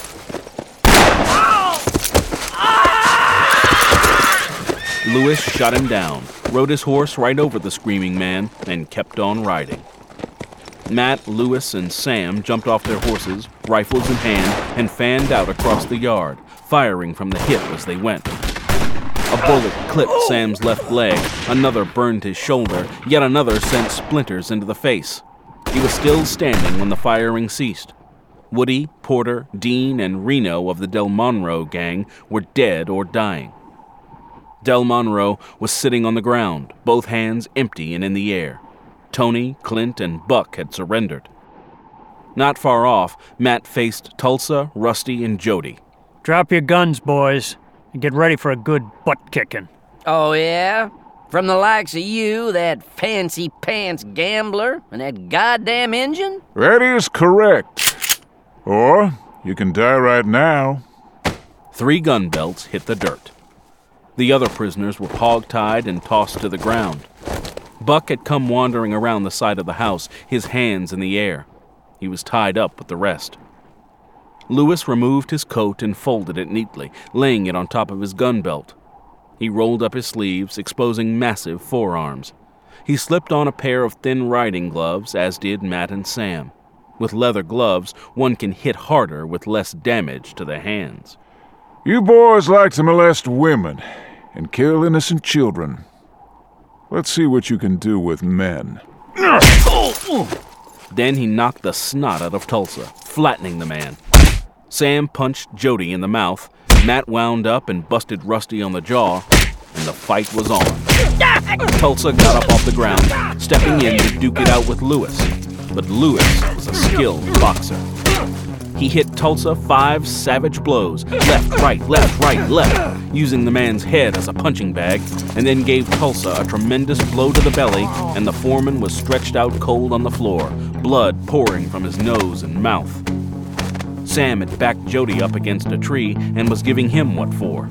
Louis shot him down, rode his horse right over the screaming man, and kept on riding. Matt, Louis, and Sam jumped off their horses, rifles in hand, and fanned out across the yard, firing from the hip as they went. A bullet clipped Sam's left leg, another burned his shoulder, yet another sent splinters into the face. He was still standing when the firing ceased. Woody, Porter, Dean, and Reno of the Del Monroe gang were dead or dying. Del Monroe was sitting on the ground, both hands empty and in the air. Tony, Clint, and Buck had surrendered. Not far off, Matt faced Tulsa, Rusty, and Jody. Drop your guns, boys, and get ready for a good butt-kicking. Oh, yeah? From the likes of you, that fancy-pants gambler, and that goddamn Injun? That is correct. Or you can die right now. Three gun belts hit the dirt. The other prisoners were hog-tied and tossed to the ground. Buck had come wandering around the side of the house, his hands in the air. He was tied up with the rest. Louis removed his coat and folded it neatly, laying it on top of his gun belt. He rolled up his sleeves, exposing massive forearms. He slipped on a pair of thin riding gloves, as did Matt and Sam. With leather gloves, one can hit harder with less damage to the hands. You boys like to molest women and kill innocent children. Let's see what you can do with men. Then he knocked the snot out of Tulsa, flattening the man. Sam punched Jody in the mouth. Matt wound up and busted Rusty on the jaw, and the fight was on. Tulsa got up off the ground, stepping in to duke it out with Louis. But Louis was a skilled boxer. He hit Tulsa five savage blows, left, right, left, right, left, using the man's head as a punching bag, and then gave Tulsa a tremendous blow to the belly, and the foreman was stretched out cold on the floor, blood pouring from his nose and mouth. Sam had backed Jody up against a tree and was giving him what for.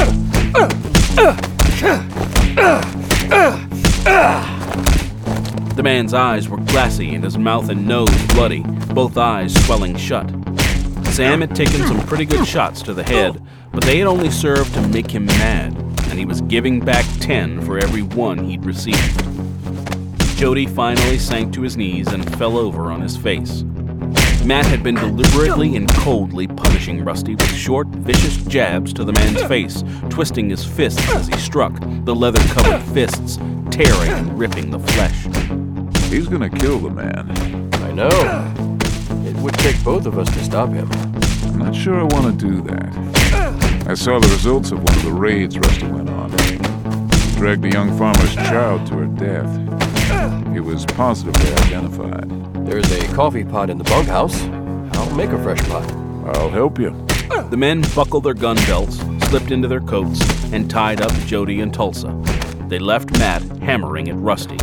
The man's eyes were glassy and his mouth and nose bloody, both eyes swelling shut. Sam had taken some pretty good shots to the head, but they had only served to make him mad, and he was giving back ten for every one he'd received. Jody finally sank to his knees and fell over on his face. Matt had been deliberately and coldly punishing Rusty with short, vicious jabs to the man's face, twisting his fists as he struck, the leather-covered fists tearing and ripping the flesh. He's gonna kill the man. I know. It would take both of us to stop him. I'm not sure I want to do that. I saw the results of one of the raids Rusty went on. Dragged a young farmer's child to her death. He was positively identified. There's a coffee pot in the bunkhouse. I'll make a fresh pot. I'll help you. The men buckled their gun belts, slipped into their coats, and tied up Jody and Tulsa. They left Matt hammering at Rusty.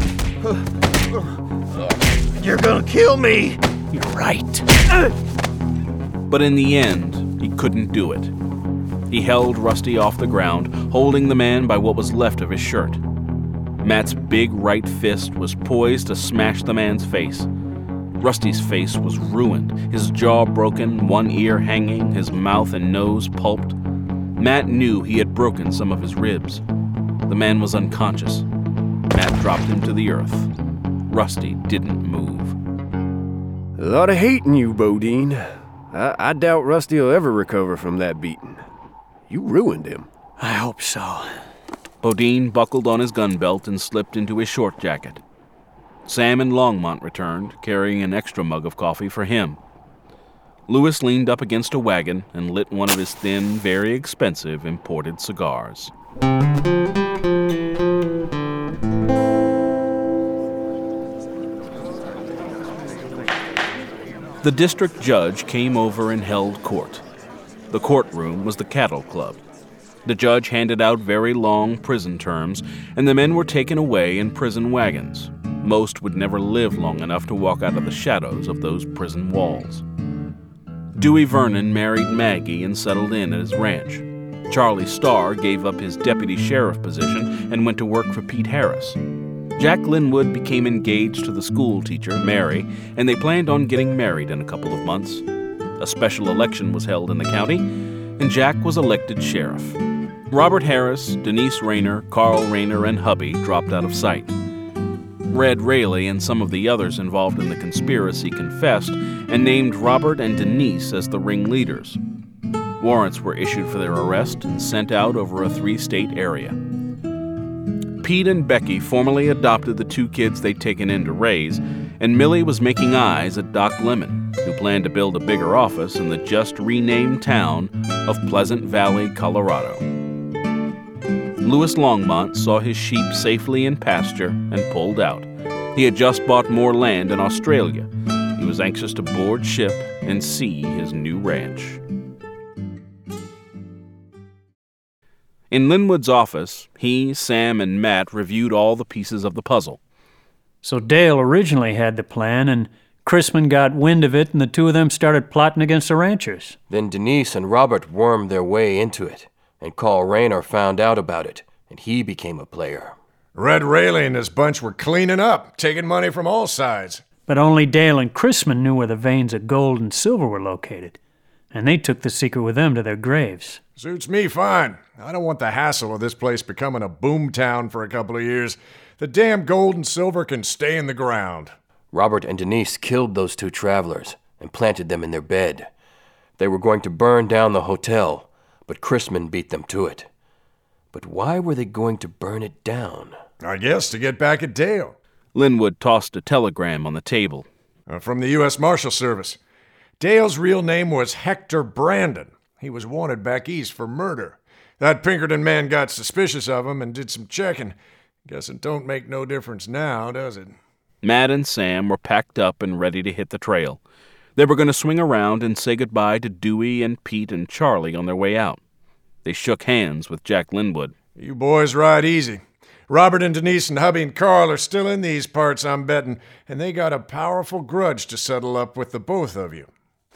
You're gonna kill me! You're right. But in the end, he couldn't do it. He held Rusty off the ground, holding the man by what was left of his shirt. Matt's big right fist was poised to smash the man's face. Rusty's face was ruined, his jaw broken, one ear hanging, his mouth and nose pulped. Matt knew he had broken some of his ribs. The man was unconscious. Matt dropped him to the earth. Rusty didn't move. A lot of hate in you, Bodine. I, I doubt Rusty will ever recover from that beating. You ruined him. I hope so. Bodine buckled on his gun belt and slipped into his short jacket. Sam and Longmont returned, carrying an extra mug of coffee for him. Lewis leaned up against a wagon and lit one of his thin, very expensive imported cigars. The district judge came over and held court. The courtroom was the Cattle Club. The judge handed out very long prison terms, and the men were taken away in prison wagons. Most would never live long enough to walk out of the shadows of those prison walls. Dewey Vernon married Maggie and settled in at his ranch. Charlie Starr gave up his deputy sheriff position and went to work for Pete Harris. Jack Linwood became engaged to the school teacher, Mary, and they planned on getting married in a couple of months. A special election was held in the county, and Jack was elected sheriff. Robert Harris, Denise Rayner, Carl Rayner, and hubby dropped out of sight. Red Rayleigh and some of the others involved in the conspiracy confessed and named Robert and Denise as the ringleaders. Warrants were issued for their arrest and sent out over a three-state area. Pete and Becky formally adopted the two kids they'd taken in to raise, and Millie was making eyes at Doc Lemon, who planned to build a bigger office in the just-renamed town of Pleasant Valley, Colorado. Louis Longmont saw his sheep safely in pasture and pulled out. He had just bought more land in Australia. He was anxious to board ship and see his new ranch. In Linwood's office, he, Sam, and Matt reviewed all the pieces of the puzzle. So Dale originally had the plan, and Chrisman got wind of it, and the two of them started plotting against the ranchers. Then Denise and Robert wormed their way into it, and Carl Rayner found out about it, and he became a player. Red Rayleigh and his bunch were cleaning up, taking money from all sides. But only Dale and Chrisman knew where the veins of gold and silver were located, and they took the secret with them to their graves. Suits me fine. I don't want the hassle of this place becoming a boom town for a couple of years. The damn gold and silver can stay in the ground. Robert and Denise killed those two travelers and planted them in their bed. They were going to burn down the hotel, but Chrisman beat them to it. But why were they going to burn it down? I guess to get back at Dale. Linwood tossed a telegram on the table. Uh, from the U S Marshal Service. Dale's real name was Hector Brandon. He was wanted back east for murder. That Pinkerton man got suspicious of him and did some checking. Guess it don't make no difference now, does it? Matt and Sam were packed up and ready to hit the trail. They were going to swing around and say goodbye to Dewey and Pete and Charlie on their way out. They shook hands with Jack Linwood. You boys ride easy. Robert and Denise and hubby and Carl are still in these parts, I'm betting, and they got a powerful grudge to settle up with the both of you.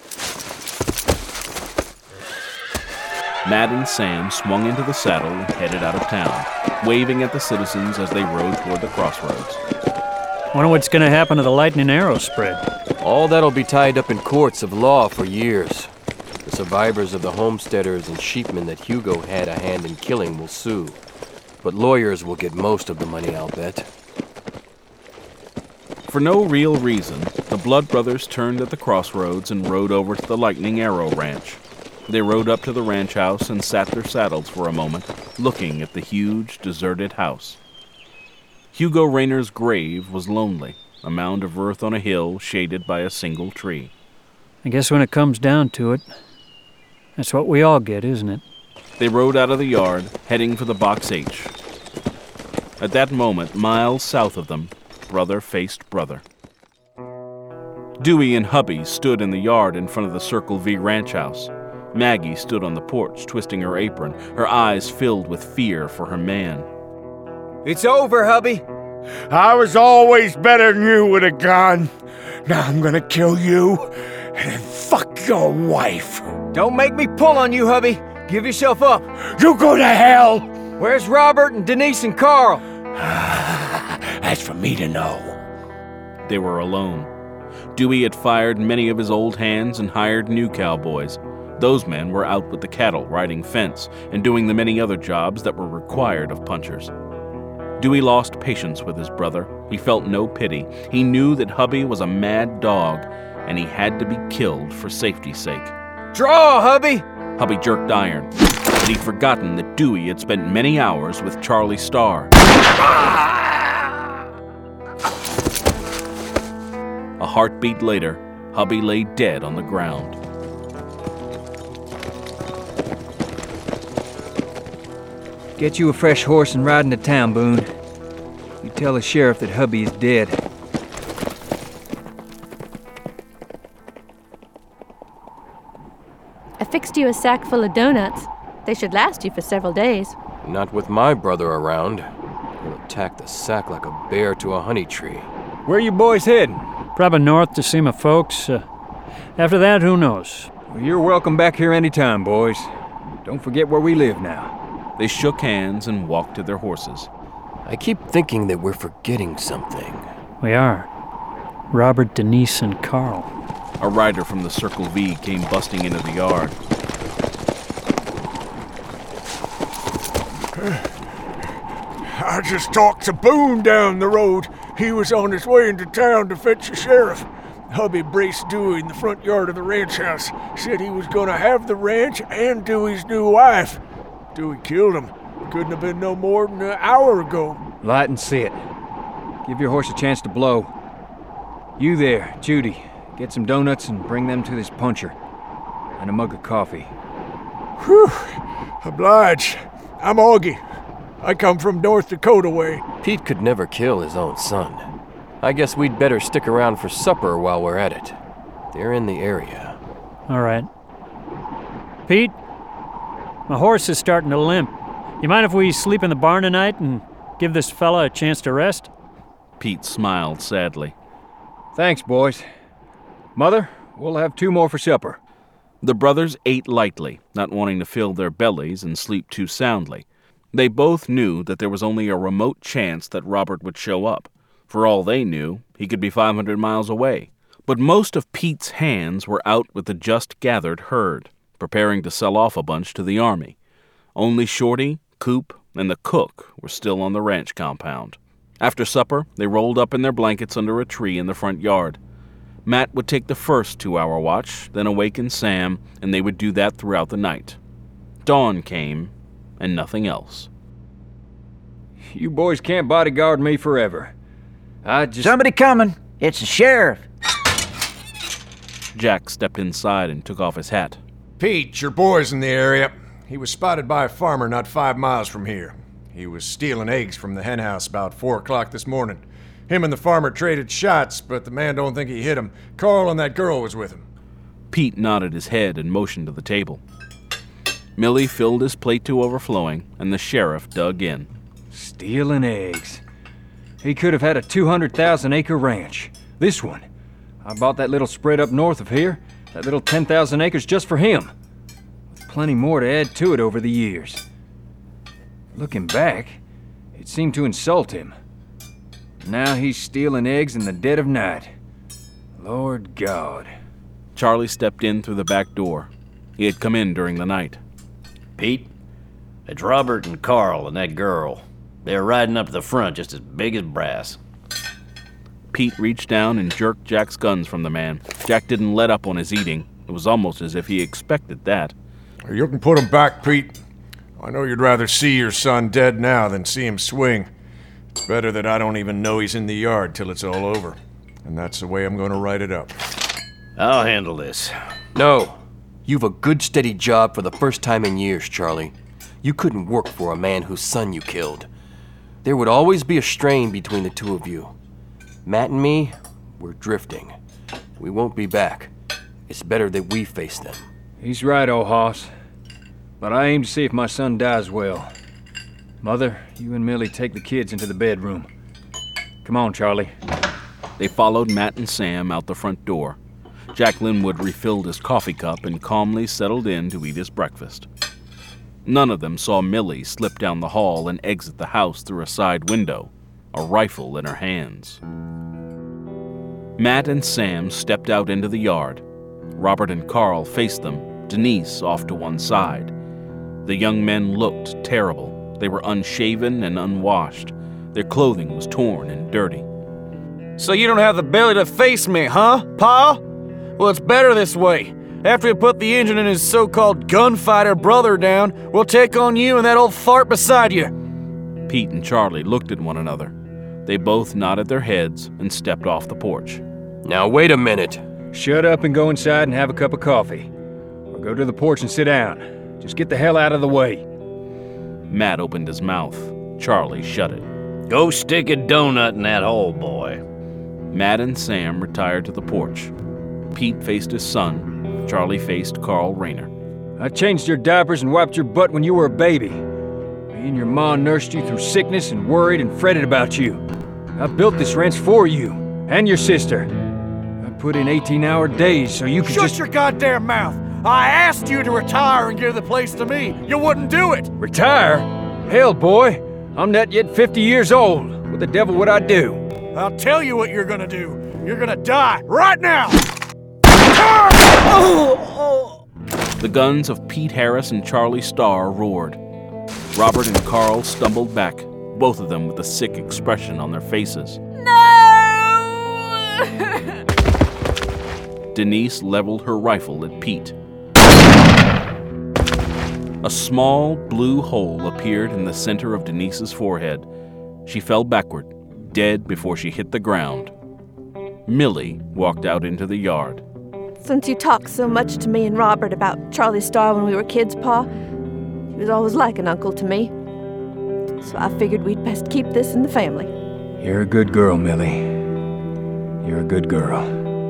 Matt and Sam swung into the saddle and headed out of town, waving at the citizens as they rode toward the crossroads. Wonder what's going to happen to the Lightning Arrow spread. All that'll be tied up in courts of law for years. The survivors of the homesteaders and sheepmen that Hugo had a hand in killing will sue. But lawyers will get most of the money, I'll bet. For no real reason, the Blood Brothers turned at the crossroads and rode over to the Lightning Arrow Ranch. They rode up to the ranch house and sat their saddles for a moment, looking at the huge, deserted house. Hugo Rayner's grave was lonely, a mound of earth on a hill shaded by a single tree. I guess when it comes down to it, that's what we all get, isn't it? They rode out of the yard, heading for the Box H. At that moment, miles south of them, brother faced brother. Dewey and Hubby stood in the yard in front of the Circle V ranch house. Maggie stood on the porch, twisting her apron, her eyes filled with fear for her man. It's over, Hubby. I was always better than you with a gun. Now I'm gonna kill you and fuck your wife. Don't make me pull on you, Hubby. Give yourself up. You go to hell. Where's Robert and Denise and Carl? That's for me to know. They were alone. Dewey had fired many of his old hands and hired new cowboys. Those men were out with the cattle, riding fence, and doing the many other jobs that were required of punchers. Dewey lost patience with his brother. He felt no pity. He knew that Hubby was a mad dog, and he had to be killed for safety's sake. Draw, Hubby! Hubby jerked iron, but he'd forgotten that Dewey had spent many hours with Charlie Starr. A heartbeat later, Hubby lay dead on the ground. Get you a fresh horse and ride into town, Boone. You tell the sheriff that Hubby is dead. I fixed you a sack full of donuts. They should last you for several days. Not with my brother around. He'll attack the sack like a bear to a honey tree. Where you boys heading? Probably north to see my folks. Uh, after that, who knows? Well, you're welcome back here anytime, boys. Don't forget where we live now. They shook hands and walked to their horses. I keep thinking that we're forgetting something. We are. Robert, Denise, and Carl. A rider from the Circle V came busting into the yard. I just talked to Boone down the road. He was on his way into town to fetch the sheriff. Hubby braced Dewey in the front yard of the ranch house. Said he was gonna have the ranch and Dewey's new wife. Dewey killed him. Couldn't have been no more than an hour ago. Light and sit. Give your horse a chance to blow. You there, Judy. Get some donuts and bring them to this puncher. And a mug of coffee. Whew. Obliged. I'm Augie. I come from North Dakota way. Pete could never kill his own son. I guess we'd better stick around for supper while we're at it. They're in the area. All right. Pete, my horse is starting to limp. You mind if we sleep in the barn tonight and give this fella a chance to rest? Pete smiled sadly. Thanks, boys. Mother, we'll have two more for supper. The brothers ate lightly, not wanting to fill their bellies and sleep too soundly. They both knew that there was only a remote chance that Robert would show up. For all they knew, he could be five hundred miles away. But most of Pete's hands were out with the just-gathered herd, preparing to sell off a bunch to the army. Only Shorty, Coop, and the cook were still on the ranch compound. After supper, they rolled up in their blankets under a tree in the front yard. Matt would take the first two-hour watch, then awaken Sam, and they would do that throughout the night. Dawn came, and nothing else. You boys can't bodyguard me forever. I just... Somebody coming. It's the sheriff. Jack stepped inside and took off his hat. Pete, your boy's in the area. He was spotted by a farmer not five miles from here. He was stealing eggs from the hen house about four o'clock this morning. Him and the farmer traded shots, but the man don't think he hit him. Carl and that girl was with him. Pete nodded his head and motioned to the table. Millie filled his plate to overflowing, and the sheriff dug in. Stealing eggs. He could have had a two hundred thousand acre ranch. This one. I bought that little spread up north of here, that little ten thousand acres just for him. With plenty more to add to it over the years. Looking back, it seemed to insult him. Now he's stealing eggs in the dead of night. Lord God. Charlie stepped in through the back door. He had come in during the night. Pete, it's Robert and Carl and that girl. They're riding up to the front just as big as brass. Pete reached down and jerked Jack's guns from the man. Jack didn't let up on his eating. It was almost as if he expected that. You can put him back, Pete. I know you'd rather see your son dead now than see him swing. It's better that I don't even know he's in the yard till it's all over. And that's the way I'm going to write it up. I'll handle this. No. You've a good, steady job for the first time in years, Charlie. You couldn't work for a man whose son you killed. There would always be a strain between the two of you. Matt and me, we're drifting. We won't be back. It's better that we face them. He's right, old hoss. But I aim to see if my son dies well. Mother, you and Millie take the kids into the bedroom. Come on, Charlie. They followed Matt and Sam out the front door. Jack Linwood refilled his coffee cup and calmly settled in to eat his breakfast. None of them saw Millie slip down the hall and exit the house through a side window, a rifle in her hands. Matt and Sam stepped out into the yard. Robert and Carl faced them, Denise off to one side. The young men looked terrible. They were unshaven and unwashed. Their clothing was torn and dirty. So you don't have the belly to face me, huh, Pa? Well, it's better this way. After we put the engine and his so-called gunfighter brother down, we'll take on you and that old fart beside you. Pete and Charlie looked at one another. They both nodded their heads and stepped off the porch. Now wait a minute. Shut up and go inside and have a cup of coffee. Or go to the porch and sit down. Just get the hell out of the way. Matt opened his mouth. Charlie shut it. Go stick a donut in that hole, boy. Matt and Sam retired to the porch. Pete faced his son. Charlie faced Carl Rayner. I changed your diapers and wiped your butt when you were a baby. Me and your ma nursed you through sickness and worried and fretted about you. I built this ranch for you and your sister. I put in eighteen-hour days so you could Shut just... your goddamn mouth! I asked you to retire and give the place to me. You wouldn't do it. Retire? Hell, boy. I'm not yet fifty years old. What the devil would I do? I'll tell you what you're gonna do. You're gonna die right now! The guns of Pete Harris and Charlie Starr roared. Robert and Carl stumbled back, both of them with a sick expression on their faces. No! Denise leveled her rifle at Pete. A small blue hole appeared in the center of Denise's forehead. She fell backward, dead before she hit the ground. Millie walked out into the yard. Since you talked so much to me and Robert about Charlie Starr when we were kids, Pa, he was always like an uncle to me. So I figured we'd best keep this in the family. You're a good girl, Millie. You're a good girl.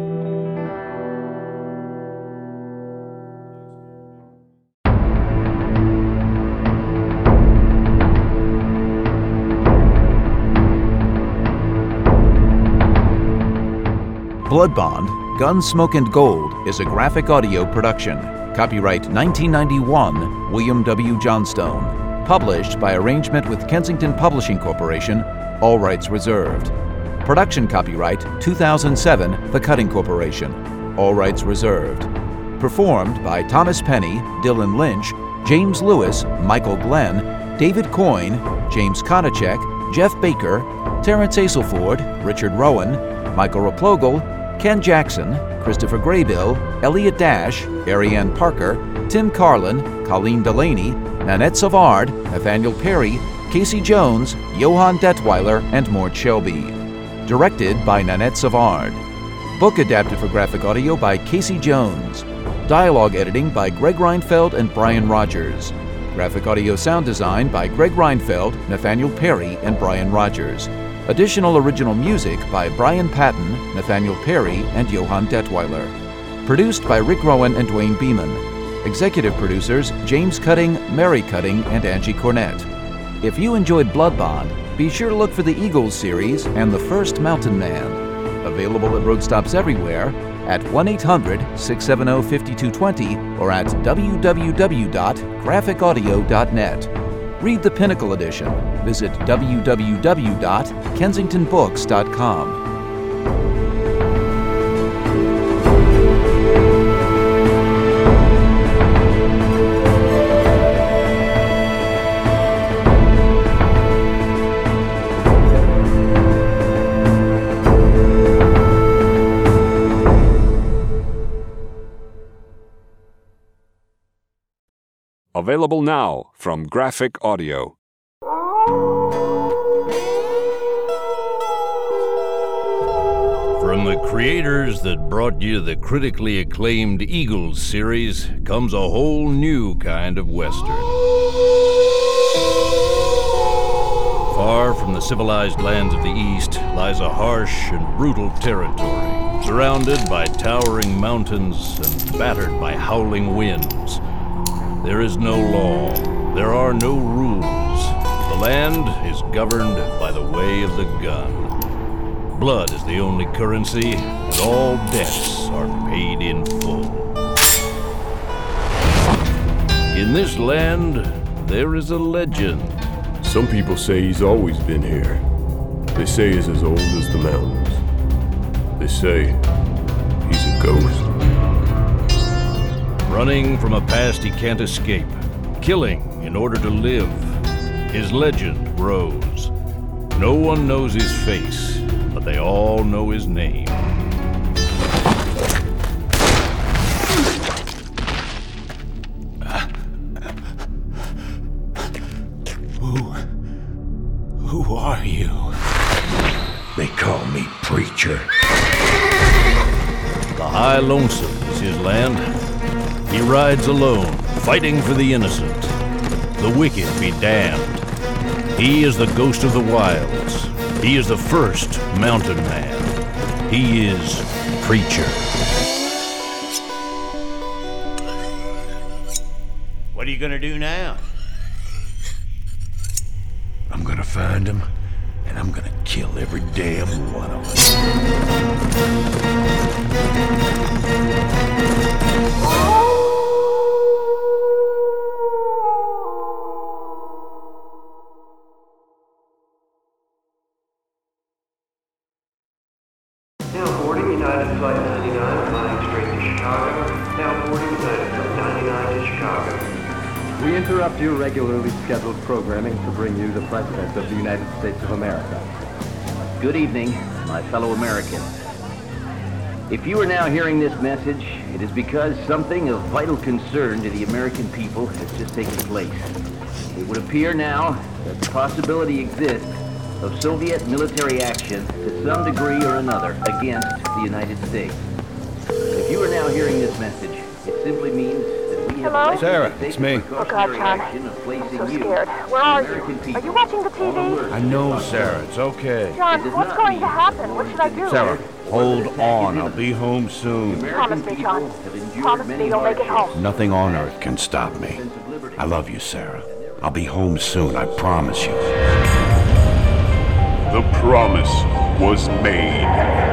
Blood Bond, Gun, Smoke, and Gold is a graphic audio production. Copyright nineteen ninety-one, William W. Johnstone. Published by arrangement with Kensington Publishing Corporation, all rights reserved. Production copyright two thousand seven, The Cutting Corporation, all rights reserved. Performed by Thomas Penny, Dylan Lynch, James Lewis, Michael Glenn, David Coyne, James Konachek, Jeff Baker, Terrence Aselford, Richard Rowan, Michael Raplogel, Ken Jackson, Christopher Graybill, Elliot Dash, Ariane Parker, Tim Carlin, Colleen Delaney, Nanette Savard, Nathaniel Perry, Casey Jones, Johann Detweiler, and Mort Shelby. Directed by Nanette Savard. Book adapted for graphic audio by Casey Jones. Dialogue editing by Greg Reinfeld and Brian Rogers. Graphic audio sound design by Greg Reinfeld, Nathaniel Perry, and Brian Rogers. Additional original music by Brian Patton, Nathaniel Perry, and Johann Detweiler. Produced by Rick Rowan and Dwayne Beeman. Executive producers James Cutting, Mary Cutting, and Angie Cornett. If you enjoyed Blood Bond, be sure to look for the Eagles series and The First Mountain Man. Available at road stops everywhere at one eight hundred, six seven zero, five two two zero or at w w w dot graphic audio dot net. Read the Pinnacle Edition. Visit w w w dot kensington books dot com. Available now from Graphic Audio. From the creators that brought you the critically acclaimed Eagles series comes a whole new kind of Western. Far from the civilized lands of the East lies a harsh and brutal territory, surrounded by towering mountains and battered by howling winds. There is no law. There are no rules. The land is governed by the way of the gun. Blood is the only currency, and all debts are paid in full. In this land, there is a legend. Some people say he's always been here. They say he's as old as the mountains. They say he's a ghost. Running from a past he can't escape, killing in order to live. His legend grows. No one knows his face, but they all know his name. Who are you? They call me Preacher. The High Lonesome is his land. He rides alone, fighting for the innocent. The wicked be damned. He is the ghost of the wilds. He is the first mountain man. He is Preacher. What are you gonna do now? I'm gonna find him, and I'm gonna kill every damn one of them. Now boarding United Flight ninety-nine, flying straight to Chicago. Now boarding United Flight ninety-nine to Chicago. We interrupt your regularly scheduled programming to bring you the President of the United States of America. Good evening, my fellow Americans. If you are now hearing this message, it is because something of vital concern to the American people has just taken place. It would appear now that the possibility exists of Soviet military action to some degree or another against the United States. If you are now hearing this message, it simply means Hello? Sarah, it's me. Oh, God, Tom. I'm so scared. Where are you? Are you watching the T V? I know, Sarah. It's okay. John, what's going to happen? What should I do? Sarah, hold on. I'll be home soon. Promise me, John. Promise me you'll make it home. Nothing on earth can stop me. I love you, Sarah. I'll be home soon, I promise you. The promise was made.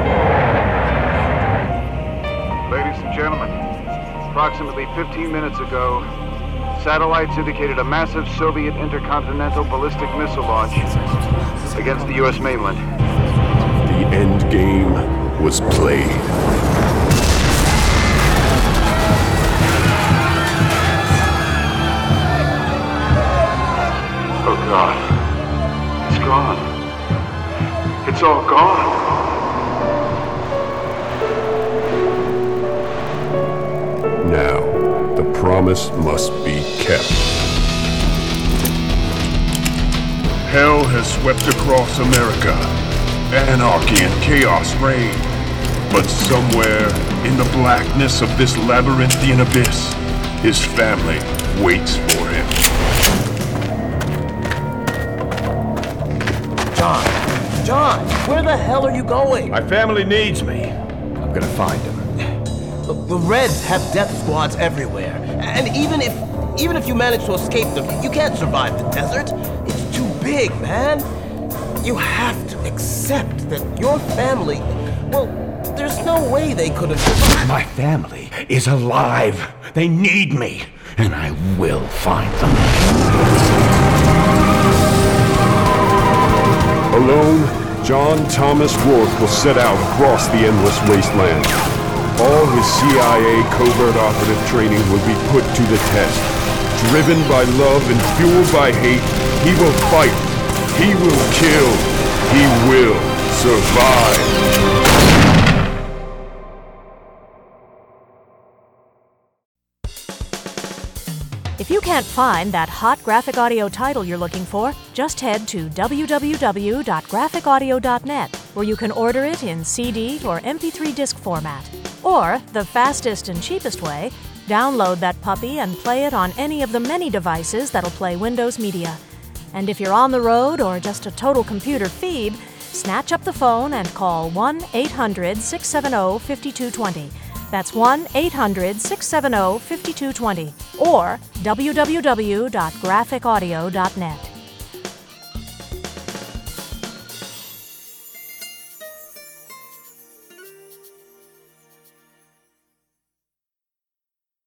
Ladies and gentlemen, approximately fifteen minutes ago, satellites indicated a massive Soviet intercontinental ballistic missile launch against the U S mainland. The end game was played. Oh God, it's gone. It's all gone. Now, the promise must be kept. Hell has swept across America. Anarchy and chaos reign. But somewhere in the blackness of this labyrinthian abyss, his family waits for him. John! John! Where the hell are you going? My family needs me. I'm gonna find him. The Reds have death squads everywhere. And even if even if you manage to escape them, you can't survive the desert. It's too big, man. You have to accept that your family, well, there's no way they could have survived. My family is alive. They need me, and I will find them. Alone, John Thomas Rourke will set out across the endless wasteland. All his C I A covert operative training will be put to the test. Driven by love and fueled by hate, he will fight. He will kill. He will survive. If you can't find that hot graphic audio title you're looking for, just head to w w w dot graphic audio dot net, where you can order it in C D or M P three disc format. Or, the fastest and cheapest way, download that puppy and play it on any of the many devices that'll play Windows Media. And if you're on the road or just a total computer phoebe, snatch up the phone and call one eight hundred, six seven zero, five two two zero. That's one eight hundred, six seven zero, five two two zero or w w w dot graphic audio dot net.